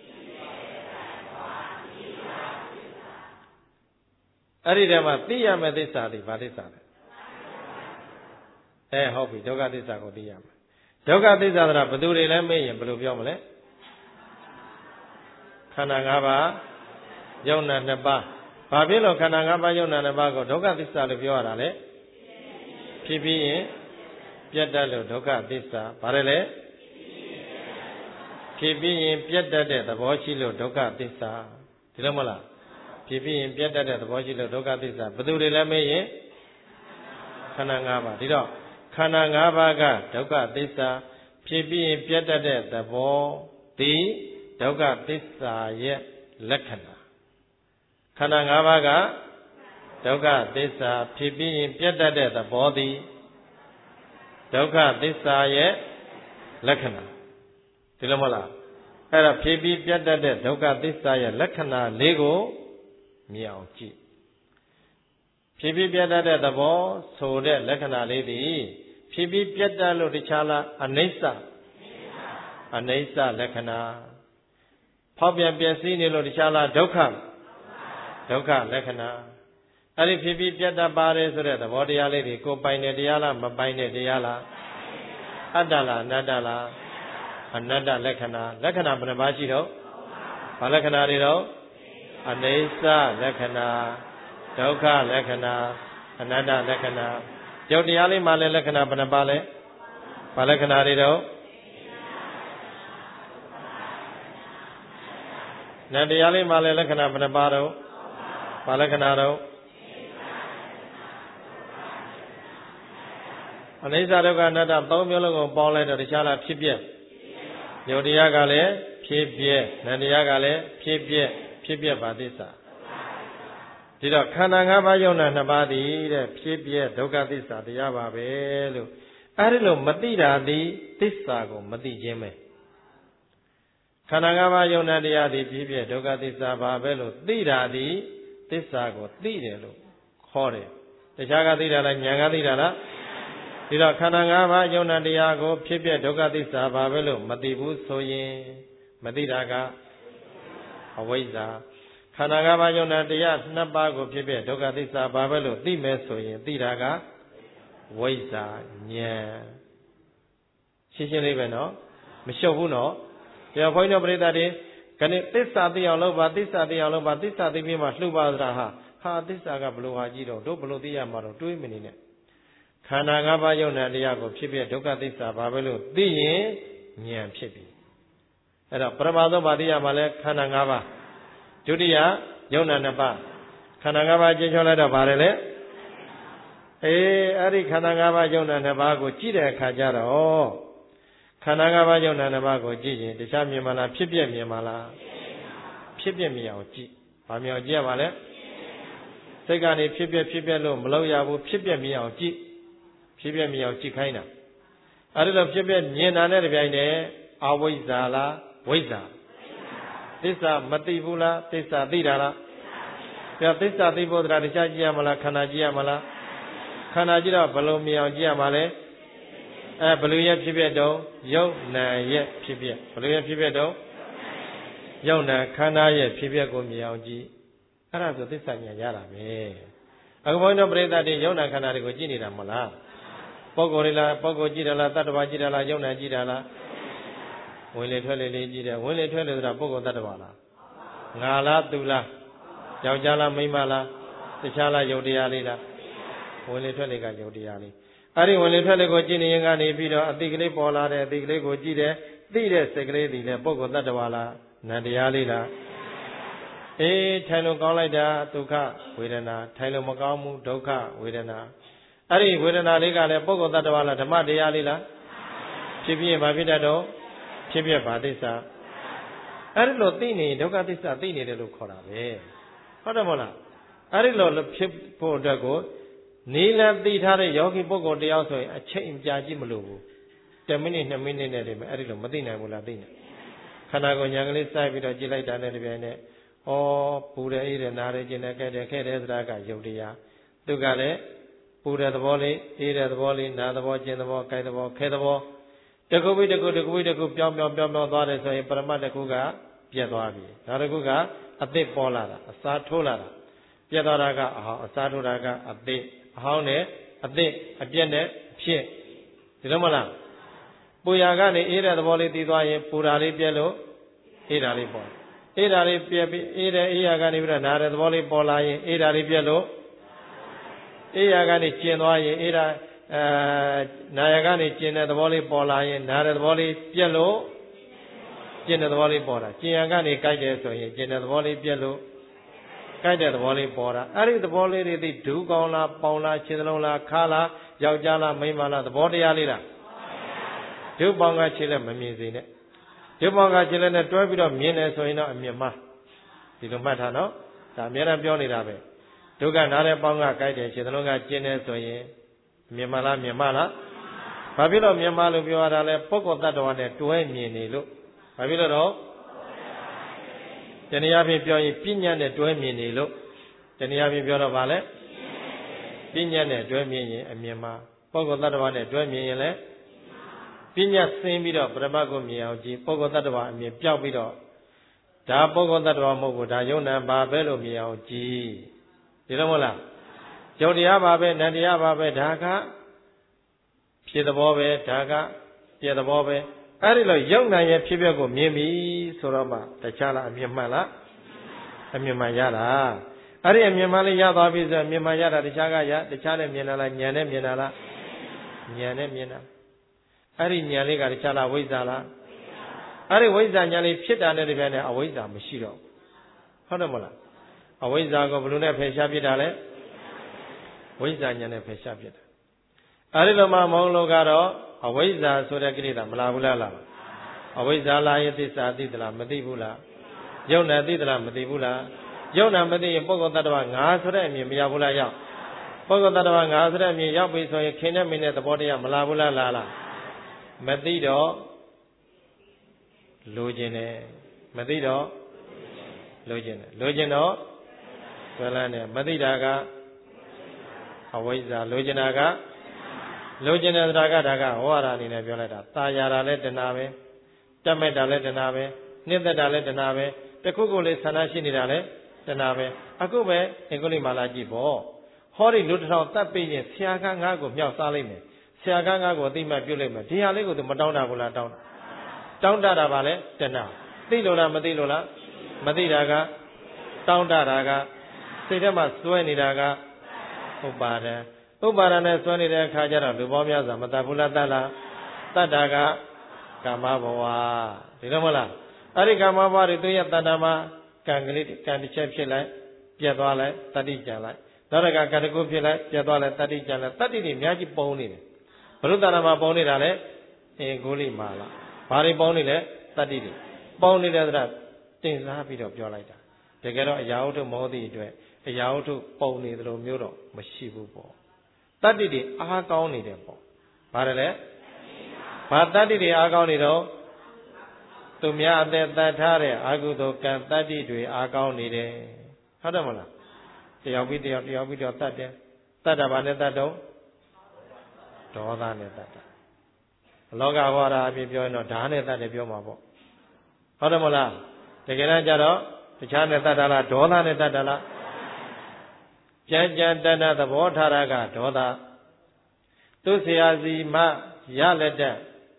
အဲ့ဒီတည်းမှာသိရမယ့်သစ္စာတွေဘာသစ္စာလဲအဲဟုတ်ပြီဒုက္ခသစ္စာကိုသိရမယ်ဒုက္ခသစ္စာဆိုတာဘယ်သူတွေလဲမေးရင်ဘယ်လိုပြောမလဲခန္ဓာ၅ပါးယုံနာနှစ်ပါးဘာဖြစ်လို့ခန္ဓာ၅ပါးယုံနာနှစ်ပါးကိုဒုက္ခသစ္စာလို့ပြောရတာလဲဖြစ်ပြီးရင်ပြတ်တတ်လို့ဒုက္ခသစ္စာဘာလဲလဲဖြစ်ပြီးရင်ပြတ်တတ်တဲ့သဘောရှိလို့ဒုက္ခသစ္စာဒီလိုမလားဖြစ်ပြီးရင်ပြတ်တတ်တဲ့သဘောရှိလို့ဒုက္ခသစ္စာဘယ်သူတွေလဲမေးရင်ခန္ဓာ၅ပါးဒီတော့ခန္ဓာ၅ပါးကဒုက္ခသစ္စာဖြစ်ပြီးရင်ပြတ်တတ်တဲ့သဘောဒီဒုက္ခသစ္စာရဲ့လက္ခဏာခန္ဓာ၅ပါးကဒုက္ခသစ္စာဖြစ်ပြီးရင်ပြတ်တတ်တဲ့သဘောသည်ဒုက္ခသစ္စာရဲ့လက္ခဏာဒီလိုမလားအဲ့ဒါဖြစ်ပြီးပြတ်တတ်တဲ့ဒုက္ခသစ္စာရဲ့လက္ခဏာလေးကိုမြင်အောင်ကြည့်ဖြစ်ပြီးပြတ်တတ်တဲ့သဘောဆိုတဲ့လက္ခဏာလေးသည်ဖြစ်ပြီးပြတ်တတ်လို့တခြားလားအနိစ္စအနိစ္စလက္ခဏာဖောက်ပြန်ပျက်စီးနေလို့တခြားလားဒုက္ခဒုက္ခလက္ခဏာအဲ့ဒီဖြစ်ပြီးပြတ်တတ်ပါတယ်ဆိုတဲ့သဘောတရားလေးတွေကိုပိုင်တဲ့တရားလားမပိုင်တဲ့တရားလားအတ္တလားအနတ္တလားအနတ္တလက္ခဏာလက္ခဏာဘယ်နှပါးရှိတော့ဘာလက္ခဏာတွေတော့အနိစ္စလက္ခဏာဒုက္ခလက္ခဏာအနတ္တလက္ခဏာယုတ်တရားလေးမှလည်းလက္ခဏာဘယ်နှပါးလဲဘာလက္ခဏာတွေတော့နတ်တရားလေးမှလည်းလက္ခဏာဘယ်နှပါးတော့ဘာလက္ခဏာတော့အနိစ္စဒုက္ခအနတ္တသုံးမျိုးလုံးကိုပေါင်းလိုက်တော့တခြားလားဖြစ်ပြက်ယုတ်တရားကလည်းဖြစ်ပြက်နန္တရားကလည်းဖြစ်ပြက်ဖြစ်ပြက်ပါသစ္စာဒီတော့ခန္ဓာ၅ပါးယုံနာနှစ်ပါးသည်တဲ့ဖြစ်ပြက်ဒုက္ခသစ္စာတရားပါပဲလို့အဲဒီလိုမသိတာသည်သစ္စာကိုမသိခြင်းပဲခန္ဓာ၅ပါးယုံနာတရားသည်ဖြစ်ပြက်ဒုက္ခသစ္စာပါပဲလို့သိတာသည်သစ္စာကိုသိတယ်လို့ခေါ်တယ်တခြားကသိတာလားဉာဏ်ကသိတာလားဒီတော့ခန္ဓာ၅ပါးယုံနာတရားကိုဖြစ်ပြဒုက္ခသစ္စာပါပဲလို့မသိဘူးဆိုရင်မသိတာကအဝိဇ္ဇာခန္ဓာ၅ပါးယုံနာတရားနှစ်ပါးကိုဖြစ်ပြဒုက္ခသစ္စာပါပဲလို့သိမယ်ဆိုရင်သိတာကဝိဇ္ဇာဉာဏ်ရှင်းရှင်းလေးပဲနော်မလျှော့ဘူးနော်ဒီတော့ဘုန်းကြီးတို့ပြိဿတွေခဏသစ္စာသိအောင်လုပ်ပါသစ္စာသိအောင်လုပ်ပါသစ္စာသိပြီးမှလှုပ်ပါသလားဟာဟာသစ္စာကဘလို့ဟာကြည့်တော့တို့ဘလို့သိရမှာတော့တွေးမနေနဲ့ခန္ဓာ၅ပါးယုံနာတရားကိုဖြစ်ဖြစ်ဒုက္ခသစ္စာပါပဲလို့သိရင်ဉာဏ်ဖြစ်ပြီအဲ့တော့ပရမသောဗာတိယမှာလဲခန္ဓာ၅ပါးဒုတိယယုံနာနှစ်ပါးခန္ဓာ၅ပါးကျင်းချောလိုက်တော့ဗါတယ်လေအေးအဲ့ဒီခန္ဓာ၅ပါးယုံနာနှစ်ပါးကိုကြည့်တဲ့အခါကျတော့ခန္ဓာ၅ပါးယုံနာနှစ်ပါးကိုကြည့်ရင်တခြားမြင်မလားဖြစ်ပြမြင်မလားဖြစ်ပြမြင်အောင်ကြည့်ဘာမြင်အောင်ကြည့်ရပါလဲစိတ်ကနေဖြစ်ပြဖြစ်ပြလို့မလုပ်ရဘူးဖြစ်ပြမြင်အောင်ကြည့်ဖြစ်ပြမြင်အောင်ကြည့်ခိုင်းတာအဲ့ဒါလိုဖြစ်ပြမြင်တာနဲ့တပြိုင်တည်းအဝိဇ္ဇာလားဝိဇ္ဇာသစ္စာမသိဘူးလားသစ္စာသိတာလားပြသစ္စာသိဖို့တရားတရားကြည့်ရမလားခန္ဓာကြည့်ရမလားခန္ဓာကြည့်တော့ဘယ်လိုမြင်အောင်ကြည့်ရမှာလဲအဲဘယ်လိုရဲ့ဖြစ်ပြတော့ယုတ်နံရဲ့ဖြစ်ပြဘယ်လိုရဲ့ဖြစ်ပြတော့ယုတ်နံခန္ဓာရဲ့ဖြစ်ပြကိုမြင်အောင်ကြည့်အဲ့ဒါဆိုသစ္စာဉာဏ်ရတာပဲအခုဘုန်းကြီးတို့ပြိဿတွေယုတ်နံခန္ဓာတွေကိုကြည့်နေတာမလားပုဂ္ဂိုလ်တွေလားပုဂ္ဂိုလ်ကြည့်တယ်လားတတ္တဝါကြည့်တယ်လားယုတ်နံကြည့်တယ်လားဝင်လေထွက်လေလေးကြည့်တယ်ဝင်လေထွက်လေဆိုတာပုဂ္ဂိုလ်တ attva လားငါလားသူလားယောက်ျားလားမိန်းမလားတခြားလားယုတ်တရားလေးလားဝင်လေထွက်လေကယုတ်တရားလေးအဲ့ဒီဝင်လေထွက်လေကိုကြည့်နေရင်ကနေပြီးတော့အတိကလေးပေါ်လာတယ်အတိကလေးကိုကြည့်တယ်သိတဲ့စိတ်ကလေးဒီလေပုဂ္ဂိုလ်တ attva လားနံတရားလေးလားအေးထိုင်လို့ကောင်းလိုက်တာဒုက္ခဝေဒနာထိုင်လို့မကောင်းဘူးဒုက္ခဝေဒနာအဲ့ဒီဝေဒနာလေးကလည်းပုဂ္ဂိုလ်တ attva လားဓမ္မတရားလေးလားဖြစ်ဖြစ်ဘာဖြစ်တတ်တော့ဖြစ်ဖြစ်ဘာသစ္စာအဲ့ဒီလိုသိနေဒုက္ခသစ္စာသိနေတယ်လို့ခေါ်တာပဲဟုတ်တယ်မဟုတ်လားအဲ့ဒီလိုဖြစ်ဖို့အတွက်ကိုနီလန်သိထားတဲ့ယောဂီပုဂ္ဂိုလ်တယောက်ဆိုရင်အချိန်ကြာကြည့်မလို့ဘူးtenမိနစ်twoမိနစ်နဲ့တည်းပဲအဲ့ဒီလိုမသိနိုင်ဘူးလားသိနေခန္ဓာကိုယ်ညာကလေးစိုက်ပြီးတော့ကြည့်လိုက်တာနဲ့တပြိုင်နက်ဩပူတယ်အေးတယ်နားတယ်ကျင်တယ်ကြဲတယ်ခဲ့တယ်ဆိုတာကယုတ်တရားသူကလည်းပူတဲ့သဘောလေးအေးတဲ့သဘောလေးနားသဘောကျင်သဘောကြိုက်သဘောခဲသဘောတခုပြီးတခုတခုပြီးတခုပြောင်းပြောင်းပြောင်းပြောင်းသွားတယ်ဆိုရင်ပရမတ်တခုကပြတ်သွားပြီနောက်တစ်ခုကအသစ်ပေါ်လာတာအစားထိုးလာတာပြတ်သွားတာကအဟောင်းအစားထိုးတာကအသစ်အဟောင်းနဲ့အသစ်အပြက်နဲ့ဖြစ်ဒီလိုမလားပူရာကနေအေးတဲ့သဘောလေးတည်သွားရင်ပူရာလေးပြက်လို့အေးတာလေးပေါ်အေးတာလေးပြက်ပြီးအေးတဲ့အေးရာကနေပြီးတော့နားတဲ့သဘောလေးပေါ်လာရင်အေးတာလေးပြက်လို့အေးရာကနေကျင်သွားရင်အေးတာအဲနာယကနေကျင်တဲ့သဘောလေးပေါ်လာရင်နားတဲ့သဘောလေးပြက်လို့ကျင်တဲ့သဘောလေးပေါ်တာကျင်ရကနေကြိုက်တယ်ဆိုရင်ကျင်တဲ့သဘောလေးပြက်လို့ကြိုက်တဲ့သဘောလေးပေါ်တာအဲ့ဒီသဘောလေးတွေသိဒူးကောင်းလားပေါင်လားခြေစလုံးလားခါလားယောက်ျားလားမိန်းမလားသဘောတရားလေးလားဒုပေါင်းကခြေလက်မမြင်စေနဲ့ဒုပေါင်းကခြေလက်နဲ့တွဲပြီးတော့မြင်တယ်ဆိုရင်တော့အမြင်မှားဒီလိုမှတ်ထားနော်ဒါအများအားပြောနေတာပဲဒုက္ခနားတဲ့ပေါင်းကကြိုက်တယ်ခြေစလုံးကကျင်တယ်ဆိုရင်မြင်မလားမြင်မလားဘာဖြစ်လို့မြင်မလို့ပြောရတာလဲပုဂ္ဂိုလ်တ attva နဲ့တွဲမြင်နေလို့ဘာဖြစ်လို့တော့တနည်းအားဖြင့်ပြောရင်ပညာနဲ့တွဲမြင်နေလို့တနည်းအားဖြင့်ပြောတော့ဗာလဲပညာနဲ့တွဲမြင်ရင်အမြင်မှာပုဂ္ဂိုလ်တ attva နဲ့တွဲမြင်ရင်လည်းပညာဆင်းပြီးတော့ပရမတ်ကိုမြင်အောင်ကြည့်ပုဂ္ဂိုလ်တ attva အမြင်ပြောက်ပြီးတော့ဒါပုဂ္ဂိုလ်တ attva မဟုတ်ဘူးဒါယုံနာပါပဲလို့မြင်အောင်ကြည့်ဒီလိုမဟုတ်လားယုတ်တရားပါပဲနတ်တရားပါပဲဒါကဖြစ်သဘောပဲဒါကပြည့်သဘောပဲအဲ့ဒီလိုယုတ်နိုင်ရဲ့ဖြစ်ပျက်ကိုမြင်ပြီဆိုတော့မှတခြားလားအမြင်မှန်လားအမြင်မှန်ရတာအဲ့ဒီအမြင်မှန်လေးရသွားပြီဆိုအမြင်မှန်ရတာတခြားကရတခြားနဲ့မြင်တာလားဉာဏ်နဲ့မြင်တာလားဉာဏ်နဲ့မြင်တာအဲ့ဒီဉာဏ်လေးကတခြားလားဝိဇ္ဇာလားအဲ့ဒီဝိဇ္ဇာဉာဏ်လေးဖြစ်တာနဲ့တပြိုင်နက်အဝိဇ္ဇာမရှိတော့ဟုတ်တယ်မဟုတ်လားအဝိဇ္ဇာကိုဘယ်လိုနဲ့ဖယ်ရှားပြစ်တာလဲဝိဇ္ဇာဉာဏ်နဲ့ဖယ်ရှားပြစ်တာအဲ့ဒီလိုမှမဟုတ်လို့ကတော့အဝိဇ္ဇာဆိုတဲ့ကိလေသာမလာဘူးလားလားအဝိဇ္ဇာလာရဲ့သစ္စာသိသလားမသိဘူးလားယုံနာသိသလားမသိဘူးလားယုံနာမသိရင်ပုဂ္ဂိုလ်တ attva ငါဆိုတဲ့အမြင်မရောက်ဘူးလားရောက်ပုဂ္ဂိုလ်တ attva ငါဆိုတဲ့အမြင်ရောက်ပြီဆိုရင်ခင်နဲ့မင်းနဲ့သဘောတရားမလာဘူးလားလားလားမသိတော့လိုချင်တယ်မသိတော့လိုချင်တယ်လိုချင်တော့ဆွဲလန်းတယ်မသိတာကအဝိဇ္ဇာလိုချင်တာကလိုချင်တဲ့တရားကဒါကဟောရတာအနေနဲ့ပြောလိုက်တာတာယာတာလည်းတဏှာပဲတတ်မဲ့တာလည်းတဏှာပဲနှိမ့်သက်တာလည်းတဏှာပဲတခုခုလေးဆန္ဒရှိနေတာလည်းတဏှာပဲအခုပဲအင်္ဂုလိမာလာကြည့်ပေါ့ဟောဒီလူတစ်ထောင်တတ်ပြီးရင်ဆရာကငါ့ကိုမြောက်စားလိုက်မယ်ဆရာကငါ့ကိုအသိမှတ်ပြုလိုက်မယ်ဒီဟာလေးကိုသူမတောင်းတာဘူးလားတောင်းတာတောင်းတတာပါလေတဏှာသိလို့လားမသိလို့လားမသိတာကတောင်းတတာကစိတ်ထဲမှာစွဲနေတာကဥပါဒံဥပါဒံနဲ့စွဲနေတဲ့အခါကျတော့လူပေါင်းများစွာမတတ်ဘူးလားတတ်လားတတ်တာကကာမဘဝဒီလိုမလားအဲ့ဒီကာမဘဝတွေသူရဲ့တဏ္ဍာမှာကံကလေးကံတစ်ချက်ဖြစ်လိုက်ပြတ်သွားလိုက်တတိကြံလိုက်နောက်တစ်ခါကံတစ်ခုဖြစ်လိုက်ပြတ်သွားလိုက်တတိကြံလိုက်တတိတွေအများကြီးပုံနေတယ်ဘုရုတ္တနာမှာပုံနေတာလေအင်္ဂုလိမာလာဘာတွေပုံနေလဲတတိတွေပုံနေတဲ့သရတင်စားပြီးတော့ပြောလိုက်တာတကယ်တော့အရာဝတ္ထုမောသည့်အတွက်အရာဝတ္ထုပုံနေတယ်လို့မျိုးတော့မရှိဘူးပေါ့တတိတွေအားကောင်းနေတယ်ပေါ့ဘာလဲလဲဘာတတိတွေအားကောင်းနေတော့သူများအသက်တတ်ထားတဲ့အာဟုသောကံတတိတွေအားကောင်းနေတယ်ဟုတ်တယ်မလားတယောက်ပြီးတယောက်တယောက်ပြီးတယောက်တတ်တယ်တတ်တာဘာနဲ့တတ်တော့ဒေါသနဲ့တတ်တာလောကဝါဒအဖြစ်ပြောရင်တော့ဓာတ်နဲ့တတ်တယ်ပြောမှာပေါ့ဟုတ်တယ်မလားတကယ်တမ်းကျတော့တခြားနဲ့တတ်တာလားဒေါသနဲ့တတ်တာလားကြံကြံတဏ္ဍသဘောထားတာကဒေါသသူဆရာစီမှရလက်တဲ့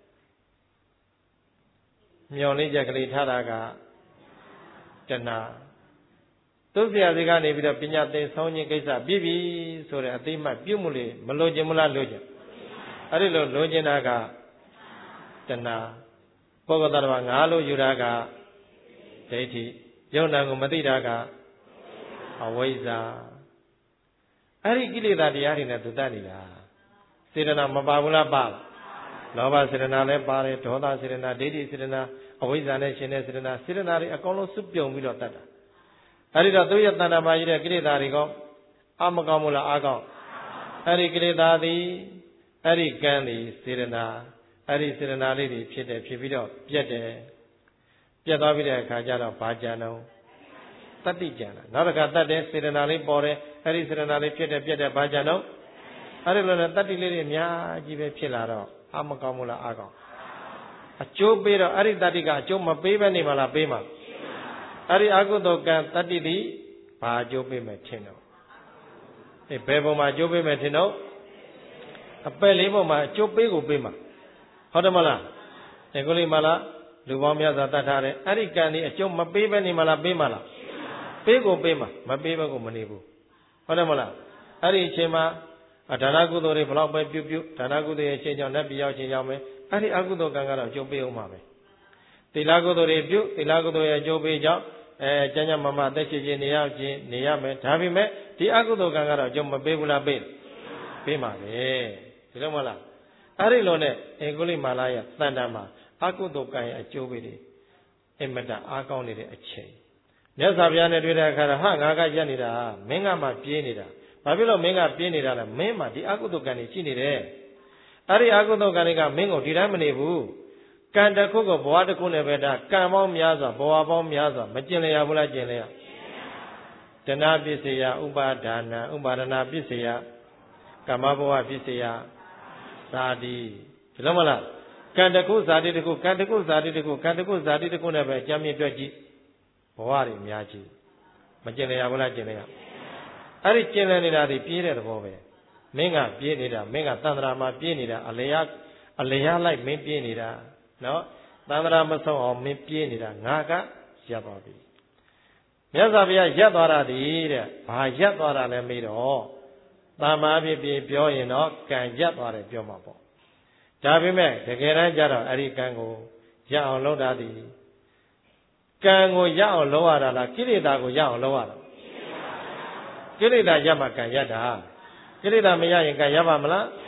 မျော်လင့်ချက်ကလေးထားတာကတဏှာသူဆရာစီကနေပြီးတော့ပညာသင်ဆောင်ခြင်းကိစ္စပြီးပြီဆိုတဲ့အသိမှတ်ပြုမှုလေးမလိုချင်မလားလိုချင်အဲ့ဒီလိုလိုချင်တာကတဏှာပုဂ္ဂိုလ်တော်ဘာငါလို့ယူတာကဒိဋ္ဌိယုံနာကိုမသိတာကအဝိဇ္ဇာအဲ့ဒီကိလေသာတရားတွေနဲ့သူတတ်နေတာစေတနာမပါဘူးလားပါလောဘစေတနာလည်းပါတယ်ဒေါသစေတနာဒိဋ္ဌိစေတနာအဝိဇ္ဇာနဲ့ရှင်တဲ့စေတနာစေတနာတွေအကုန်လုံးစုပြုံပြီးတော့တတ်တာအဲ့ဒီတော့သူရဲ့တဏ္ဍာမှာရှိတဲ့ကိလေသာတွေကအာမကောင်းမလားအာကောင်းအဲ့ဒီကိလေသာသည်အဲ့ဒီကံသည်စေတနာအဲ့ဒီစေတနာလေးတွေဖြစ်တယ်ဖြစ်ပြီးတော့ပြတ်တယ်ပြတ်သွားပြီးတဲ့အခါကျတော့ဘာကြံတော့တတ္တိကြံတာနောက်တစ်ခါတတ်တယ်စေတနာလေးပေါ်တယ်အဲ့ဒီစေတနာလေးဖြစ်တယ်ပြတ်တယ်ဘာကြံတော့အဲ့ဒီလိုနဲ့တတ္တိလေးတွေအများကြီးပဲဖြစ်လာတော့အာမကောင်းမလားအာကောင်းအကျိုးပေးတော့အဲ့ဒီတတ္တိကအကျိုးမပေးဘဲနေမှလားပေးမှာအဲ့ဒီအကုသိုလ်ကံတတ္တိသည်ဘာအကျိုးပေးမယ်ထင်တော့အေးဘယ်ပုံမှာအကျိုးပေးမယ်ထင်တော့အပယ်လေးပုံမှာအကျိုးပေးကိုပေးမှာဟုတ်တယ်မလားအင်္ဂုလိမာလာလူပေါင်းများစွာတတ်ထားတယ်အဲ့ဒီကံဒီအကျိုးမပေးဘဲနေမှလားပေးမှလားပေးကိုပေးမှာမပေးဘဲကိုမနေဘူးဟုတ်တယ်မလားအဲ့ဒီအချိန်မှာဒါနကုသိုလ်တွေဘလောက်ပဲပြုပြုဒါနကုသိုလ်ရဲ့အချိန်ကြောင့်လက်ပြရောက်ချိန်ကြောင့်ပဲအဲ့ဒီအကုသိုလ်ကံကတော့အကျိုးပေးအောင်ပါပဲသီလကုသိုလ်တွေပြုသီလကုသိုလ်ရဲ့အကျိုးပေးကြောင့်အဲကျမ်းကျမ်းမာမာအသက်ရှင်ရှင်နေရခြင်းနေရမယ်ဒါပေမဲ့ဒီအကုသိုလ်ကံကတော့အကျိုးမပေးဘူးလားပေးပေးမှာပဲဒီလိုမလားအဲ့ဒီလိုနဲ့အင်္ဂုလိမာလာရဲ့တန်တမှာအကုသိုလ်ကံရဲ့အကျိုးပေးတွေအင်မတန်အားကောင်းနေတဲ့အချိန်မြတ်စွာဘုရားနဲ့တွေ့တဲ့အခါတော့ဟာငါကရက်နေတာမင်းကမှပြေးနေတာဘာဖြစ်လို့မင်းကပြေးနေတာလဲမင်းမှဒီအကုသိုလ်ကံတွေရှိနေတယ်အဲ့ဒီအကုသိုလ်ကံတွေကမင်းကိုဒီတိုင်းမနေဘူးကံတစ်ခုကိုဘဝတစ်ခုနဲ့ပဲဒါကံပေါင်းများစွာဘဝပေါင်းများစွာမကျင်လျာဘူးလားကျင်လျာတဏှာပစ္စယဥပါဒါနဥပါဒနာပစ္စယကမ္မဘဝပစ္စယဇာတိဒီလိုမလားကံတစ်ခုဇာတိတစ်ခုကံတစ်ခုဇာတိတစ်ခုကံတစ်ခုဇာတိတစ်ခုနဲ့ပဲအကြမ်းမြင့်တွက်ကြည့်ဘဝတွေအများကြီးမကျင်လျာဘူးလားကျင်လျာအဲ့ဒီကျင်လည်နေတာဒီပြေးတဲ့သဘောပဲမင်းကပြေးနေတာမင်းကသန္တရာမှာပြေးနေတာအလျာအလျာလိုက်မင်းပြေးနေတာနော်သန္တရာမဆုံးအောင်မင်းပြေးနေတာငါကရပ်သွားပြီမြတ်စွာဘုရားရပ်သွားတာဒီတဲ့ဘာရပ်သွားတာလဲမေးတော့တမ္မာဖြစ်ပြီးပြောရင်တော့ကံရပ်သွားတယ်ပြောမှာပေါ့ဒါပေမဲ့တကယ်တမ်းကျတော့အဲ့ဒီကံကိုရပ်အောင်လုပ်တာဒီကံကိုရပ်အောင်လုပ်ရတာလားကိလေသာကိုရပ်အောင်လုပ်ရတာကိလေသာရပ်မှကံရပ်တာကိလေသာမရရင်ကံရပ်ပါမလား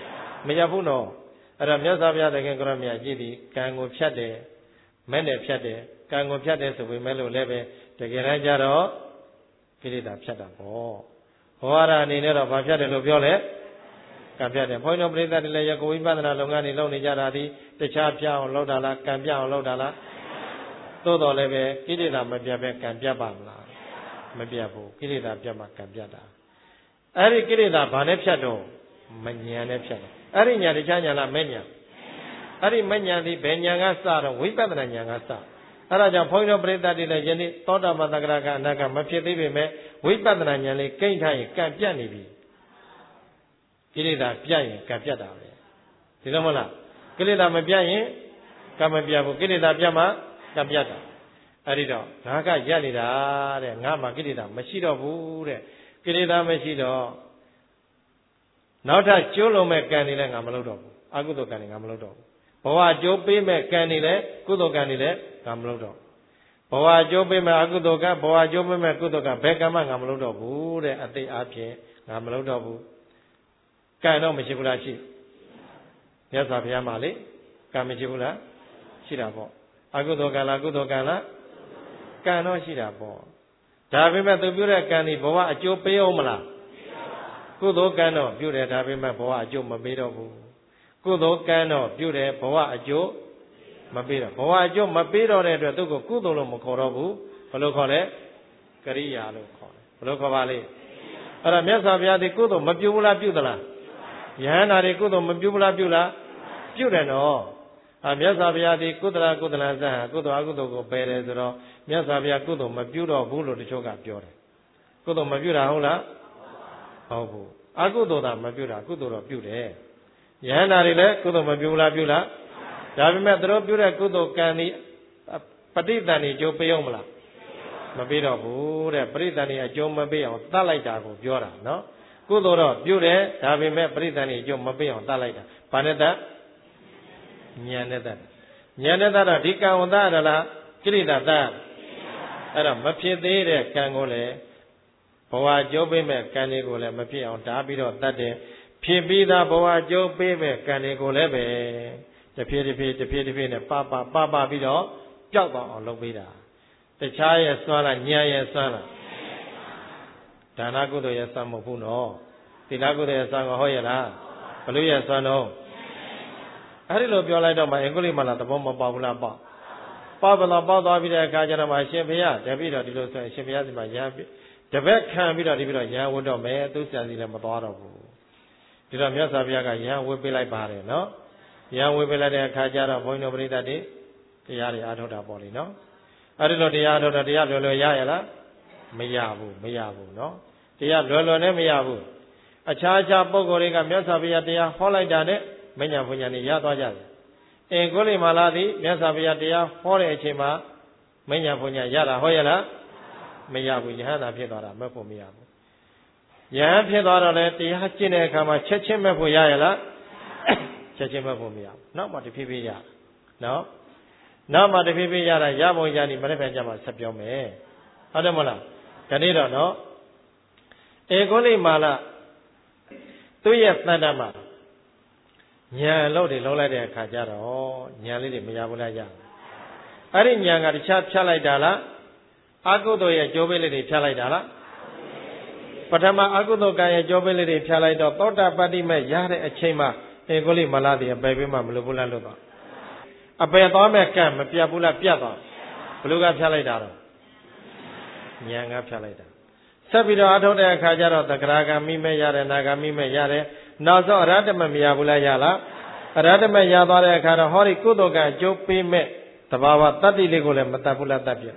မရဘူးနော်အဲ့တော့မြတ်စွာဘုရားတကယ်ကိုရမြတ်ကြီးဒီကံကိုဖြတ်တယ်မဲ့နဲ့ဖြတ်တယ်ကံကိုဖြတ်တယ်ဆိုပေမဲ့လို့လည်းပဲတကယ်တမ်းကျတော့ကိလေသာဖြတ်တာပေါ့ဘောရအနေနဲ့တော့ဘာဖြတ်တယ်လို့ပြောလဲကံဖြတ်တယ်ဘုန်းကြီးတို့ပြိဿတွေလည်းယကိုဝိပဿနာလုပ်ငန်းတွေလုပ်နေကြတာဒီတခြားပြအောင်လုပ်တာလားကံပြအောင်လုပ်တာလားသို့တော်လည်းပဲကိလေသာမပြတ်ပဲကံပြတ်ပါမလားမပြတ်ဘူးကိလေသာပြတ်မှကံပြတ်တာအဲ့ဒီကိလေသာဘာနဲ့ဖြတ်တော့မဉဏ်နဲ့ဖြတ်တယ်အဲ့ဒီဉာဏ်တခြားဉာဏ်လားမဲ့ဉာဏ်အဲ့ဒီမဲ့ဉာဏ်ဒီဘယ်ဉာဏ်ကစတော့ဝိပဿနာဉာဏ်ကစအဲ့ဒါကြောင့်ဘုန်းကြီးတို့ပြိဿတွေလည်းယနေ့သောတာပန်သဂရကအနာကမဖြစ်သေးပေမဲ့ဝိပဿနာဉာဏ်လေးကိမ့်ထားရင်ကံပြတ်နေပြီကိလေသာပြတ်ရင်ကံပြတ်တာပဲဒီလိုမဟုတ်လားကိလေသာမပြတ်ရင်ကံမပြတ်ဘူးကိလေသာပြတ်မှကံပြတ်တာအဲ့ဒီတော့ငါကရက်နေတာတဲ့ငါမှကိလေသာမရှိတော့ဘူးတဲ့ကိလေသာမရှိတော့နောက်ထပ်ကျိုးလုံးမဲ့ကံတွေလည်းငါမလုပ်တော့ဘူးအကုသိုလ်ကံတွေငါမလုပ်တော့ဘူးဘဝကျိုးပေးမဲ့ကံတွေလည်းကုသိုလ်ကံတွေလည်းငါမလုပ်တော့ဘဝကျိုးပေးမဲ့အကုသိုလ်ကံဘဝကျိုးပေးမဲ့ကုသိုလ်ကံဘယ်ကံမှငါမလုပ်တော့ဘူးတဲ့အသိအဖြစ်ငါမလုပ်တော့ဘူးကံတော့မရှိဘူးလားရှိမြတ်စွာဘုရားမှာလေကံမရှိဘူးလားရှိတာပေါ့အကုသိုလ်ကံလားကုသိုလ်ကံလားကံတော့ရှိတာပေါ့ဒါပေမဲ့သူပြုတဲ့ကံဒီဘဝအကျိုးပေးအောင်မလားကုသိုလ်ကံတော့ပြုတယ်ဒါပေမဲ့ဘဝအကျိုးမပေးတော့ဘူးကုသိုလ်ကံတော့ပြုတယ်ဘဝအကျိုးမပေးတော့ဘဝအကျိုးမပေးတော့တဲ့အတွက်သူကကုသိုလ်လို့မခေါ်တော့ဘူးဘယ်လိုခေါ်လဲကရိယာလို့ခေါ်တယ်ဘယ်လိုခေါ်ပါလဲအဲ့ဒါမြတ်စွာဘုရားဒီကုသိုလ်မပြုဘူးလားပြုသလားယဟန္တာတွေကုသိုလ်မပြုဘူးလားပြုလားပြုတယ်နော်အမြတ်စွာဘုရားဒီကုသလကုသလဇဟကုသိုလ်အကုသိုလ်ကိုပယ်တယ်ဆိုတော့မြတ်စွာဘုရားကုသိုလ်မပြုတော့ဘူးလို့တချို့ကပြောတယ်ကုသိုလ်မပြုတာဟုတ်လားဟုတ်ဘူးအကုသိုလ်သာမပြုတာကုသိုလ်တော့ပြုတယ်ယဟန္တာတွေလည်းကုသိုလ်မပြုဘူးလားပြုလားဒါပေမဲ့သူတို့ပြုတဲ့ကုသိုလ်ကံဒီပဋိသန္ဓေကျိုးပေးအောင်မလားမပေးတော့ဘူးတဲ့ပဋိသန္ဓေအကျိုးမပေးအောင်တတ်လိုက်တာကိုပြောတာနော်ကုသိုလ်တော့ပြုတယ်ဒါပေမဲ့ပဋိသန္ဓေအကျိုးမပေးအောင်တတ်လိုက်တာဘာနဲ့တတ်ဉာဏ်နဲ့တတ်ဉာဏ်နဲ့တတ်တော့ဒီကံဝတ္တရလားကိလေသာတတ်အဲ့တော့မဖြစ်သေးတဲ့ကံကိုလည်းဘဝကျိုးပေးမဲ့ကံတွေကိုလည်းမဖြစ်အောင်ဓာပြီးတော့တတ်တယ်ဖြစ်ပြီးသားဘဝကျိုးပေးမဲ့ကံတွေကိုလည်းပဲတဖြည်းတဖြည်းတဖြည်းတဖြည်းနဲ့ပပပပပြီးတော့ပျောက်သွားအောင်လုပ်ပေးတာတခြားရဲ့စွမ်းလားဉာဏ်ရဲ့စွမ်းလားဒါနကုသိုလ်ရဲ့စွမ်းမဟုတ်ဘူးနော်သီလကုသိုလ်ရဲ့စွမ်းကိုဟောရလားဘလို့ရဲ့စွမ်းတော့အဲ့ဒီလိုပြောလိုက်တော့မှအင်္ဂလိပ်မှာလာသဘောမပေါဘူးလားပေါ့ပေါပလောပေါသွားပြီးတဲ့အခါကျတော့မှရှင်ဘုရားတပည့်တော်ဒီလိုဆိုရင်ရှင်ဘုရားစီမှာရဟန်းတပည့်ခံပြီးတော့ဒီပြီးတော့ရဟန်းဝတ်တော့မယ်သူဆရာစီလည်းမသွားတော့ဘူးဒီတော့မြတ်စွာဘုရားကရဟန်းဝတ်ပေးလိုက်ပါတယ်နော်ရဟန်းဝတ်ပေးလိုက်တဲ့အခါကျတော့ဘုန်းကြီးတို့ပရိသတ်တွေတရားတွေအားထုတ်တာပေါ့လေနော်အဲ့ဒီလိုတရားထုတ်တော့တရားလွယ်လွယ်ရရလားမရဘူးမရဘူးနော်တရားလွယ်လွယ်နဲ့မရဘူးအခြားခြားပုဂ္ဂိုလ်တွေကမြတ်စွာဘုရားတရားဟောလိုက်တာနဲ့မညာဘုညာနေရသွားကြတယ်အင်္ဂုလိမာလာသည်မြတ်စွာဘုရားတရားဟောတဲ့အချိန်မှာမညာဘုညာရတာဟောရလားမရဘူးယဟန္တာဖြစ်သွားတာမဲ့ဖို့မရဘူးယဟန်ဖြစ်သွားတော့လေတရားကျင့်တဲ့အခါမှာချက်ချင်းမဲ့ဖို့ရရလားချက်ချင်းမဲ့ဖို့မရဘူးနောက်မှတဖြည်းဖြည်းရနော်နောက်မှတဖြည်းဖြည်းရတာရပုံရနေမနေ့ကကြမှာဆက်ပြောမယ်ဟုတ်တယ်မဟုတ်လားဒီနေ့တော့နော်အင်္ဂုလိမာလာသူ့ရဲ့တဏ္ဍမှာဉာဏ်လို့တွေလုံးလိုက်တဲ့အခါကျတော့ဉာဏ်လေးတွေမရဘူးလားရအဲ့ဒီဉာဏ်ကတခြားဖြတ်လိုက်တာလားအကုသိုလ်ရဲ့ကြိုးပေးလေးတွေဖြတ်လိုက်တာလားပထမအကုသိုလ်ကံရဲ့ကြိုးပေးလေးတွေဖြတ်လိုက်တော့သောတာပတ္တိမဲ့ရတဲ့အချိန်မှာအင်္ဂုလိမာလာတွေအပယ်ပေးမှမလို့ဘူးလားလို့တော့အပယ်သွားမဲ့ကံမပြတ်ဘူးလားပြတ်သွားဘလူကဖြတ်လိုက်တာတော့ဉာဏ်ကဖြတ်လိုက်တာဆက်ပြီးတော့အထုတ်တဲ့အခါကျတော့သက္ကရာကမိမဲ့ရတယ်နာဂမိမဲ့ရတယ်နောက်ဆုံးအရဟတမမရဘူးလားရလားအရဟတမရသွားတဲ့အခါတော့ဟောဒီကုသိုလ်ကံအကျိုးပေးမဲ့သဘာဝတတ္တိလေးကိုလည်းမတတ်ဘူးလားတတ်ပြ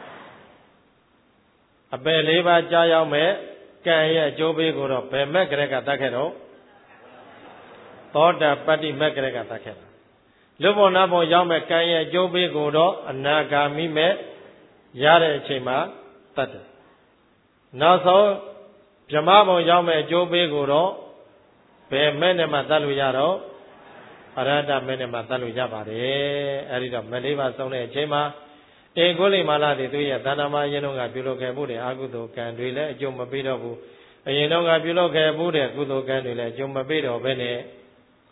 အပယ်လေးပါးကြားရောက်မဲ့ကံရဲ့အကျိုးပေးကိုတော့ဘယ်မဲ့ကလေးကတတ်ခဲ့တော့သောတာပတ္တိမဲ့ကလေးကတတ်ခဲ့တာလူဘုံနာဘုံရောက်မဲ့ကံရဲ့အကျိုးပေးကိုတော့အနာဂါမိမဲ့ရတဲ့အချိန်မှာတတ်တယ်နောက်ဆုံးဗြဟ္မဘုံရောက်မဲ့အကျိုးပေးကိုတော့ဘယ်မဲ့နဲ့မှတတ်လို့ရတော့အရဟတမဲ့နဲ့မှတတ်လို့ရပါတယ်အဲဒီတော့မဲ့လေးပါဆုံးတဲ့အချိန်မှာအင်္ဂုလိမာလာတွေသူရဲ့သန္တာမအရင်တော့ကပြုလုပ်ခဲ့မှုတွေအကုသိုလ်ကံတွေလည်းအကျိုးမပေးတော့ဘူးအရင်တော့ကပြုလုပ်ခဲ့မှုတဲ့ကုသိုလ်ကံတွေလည်းအကျိုးမပေးတော့ဘဲနဲ့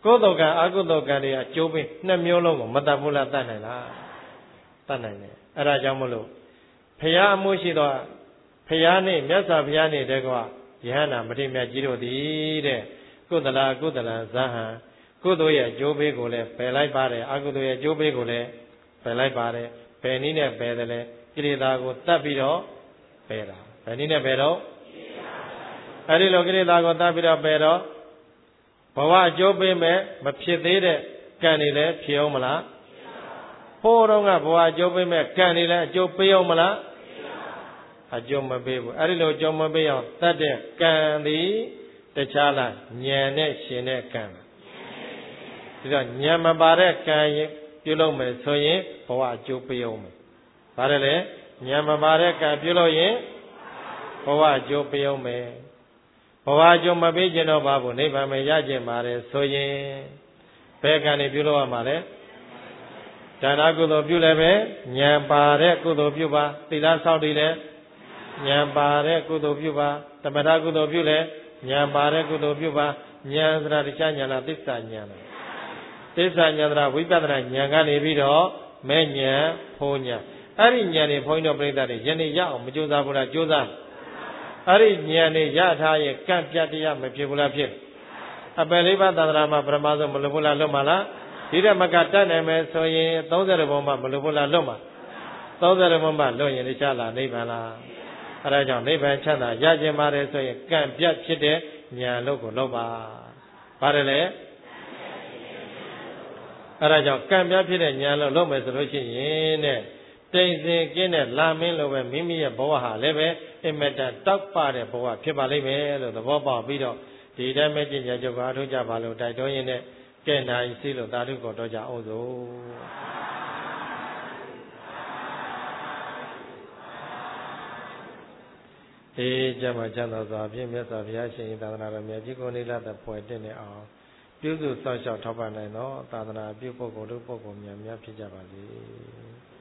ကုသိုလ်ကံအကုသိုလ်ကံတွေအကျိုးပေးနှစ်မျိုးလုံးကိုမတတ်ဘူးလားတတ်နိုင်လားတတ်နိုင်တယ်အဲ့ဒါကြောင့်မလို့ဖရာအမှုရှိတော့ဖရာနဲ့မြတ်စွာဘုရားနဲ့တကွယဟန္တာမထေရမြတ်ကြီးတို့သည်တဲ့ကုသလကုသလဇဟံကုသိုလ်ရဲ့အကျိုးပေးကိုလည်းပယ်လိုက်ပါတယ်အကုသိုလ်ရဲ့အကျိုးပေးကိုလည်းပယ်လိုက်ပါတယ်ပယ်နည်းနဲ့ပယ်တယ်လေကိလေသာကိုတတ်ပြီးတော့ပယ်တာဘယ်နည်းနဲ့ပယ်တော့အဲ့ဒီလိုကိလေသာကိုတတ်ပြီးတော့ပယ်တော့ဘဝအကျိုးပေးမဲ့မဖြစ်သေးတဲ့ကံတွေလည်းဖြစ်အောင်မလားဟိုးတော့ကဘဝအကျိုးပေးမဲ့ကံတွေလည်းအကျိုးပေးအောင်မလားအကျိုးမပေးဘူးအဲ့ဒီလိုအကျိုးမပေးအောင်တတ်တဲ့ကံသည်တခြားလားဉာဏ်နဲ့ရှင်တဲ့ကံဒီတော့ဉာဏ်မပါတဲ့ကံရင်ပြုလုပ်မယ်ဆိုရင်ဘဝအကျိုးပေးအောင်မယ်ဘာလဲလဲဉာဏ်မပါတဲ့ကံပြုလုပ်ရင်ဘဝအကျိုးပေးအောင်မယ်ဘဝအကျိုးမပေးခြင်းတော့ဘာဘူးနိဗ္ဗာန်မရခြင်းပါတယ်ဆိုရင်ဘယ်ကံတွေပြုလုပ်ရမှာလဲဒါနကုသိုလ်ပြုလည်းပဲဉာဏ်ပါတဲ့ကုသိုလ်ပြုပါသီလဆောက်တည်လည်းဉာဏ်ပါတဲ့ကုသိုလ်ပြုပါသမထကုသိုလ်ပြုလည်းဉာဏ်ပါတဲ့ကုသိုလ်ပြုပါဉာဏ်စရာတရားဉာဏ်လားသစ္စာဉာဏ်လားသစ္စာဉာဏ်လားဝိပဿနာဉာဏ်ကနေပြီးတော့မဲ့ဉာဏ်ဖို့ဉာဏ်အဲ့ဒီဉာဏ်တွေဘုန်းကြီးတို့ပြိဿတွေယနေ့ရအောင်မကြိုးစားဘူးလားကြိုးစားအဲ့ဒီဉာဏ်တွေရထားရဲ့ကံပြတ်တရားမဖြစ်ဘူးလားဖြစ်အပယ်လေးပါးသာသနာမှာပရမဆုံးမလွတ်ဘူးလားလွတ်မှာလားဒီတဲ့မကတတ်နိုင်မယ်ဆိုရင်သုံးဆယ်ဘုံမှာမလွတ်ဘူးလားလွတ်မှာသုံးဆယ်ဘုံမှာလွတ်ရင်တရားလားနိဗ္ဗာန်လားအဲဒါကြောင့်နိဗ္ဗာန်ချမ်းသာရခြင်းပါတယ်ဆိုရင်ကံပြတ်ဖြစ်တဲ့ဉာဏ်လို့ကိုလုပ်ပါပါတယ်လေအဲဒါကြောင့်ကံပြတ်ဖြစ်တဲ့ဉာဏ်လို့လုပ်မယ်ဆိုလို့ရှိရင်တဲ့တိမ်စင်ကင်းတဲ့လာမင်းလိုပဲမိမိရဲ့ဘဝဟာလည်းပဲအင်မတန်တောက်ပတဲ့ဘဝဖြစ်ပါလိမ့်မယ်လို့သဘောပေါက်ပြီးတော့ဒီတိုင်းမဲ့ကျင့်ကြံကြုတ်အားထုတ်ကြပါလို့တိုက်တွန်းရင်းနဲ့ကဲနိုင်စီလို့သာဓုကိုတော့ကြအောင်စို့အေးကြမှာချမ်းသာစွာဖြင့်မြတ်စွာဘုရားရှင်သာသနာတော်မြတ်ကြီးကိုနိလတ်တဲ့ဖွယ်တင်နေအောင်ပြုစုစောင့်ရှောက်ထောက်ပံ့နိုင်သောသာသနာပြုပုဂ္ဂိုလ်တို့ပုဂ္ဂိုလ်များများဖြစ်ကြပါစေ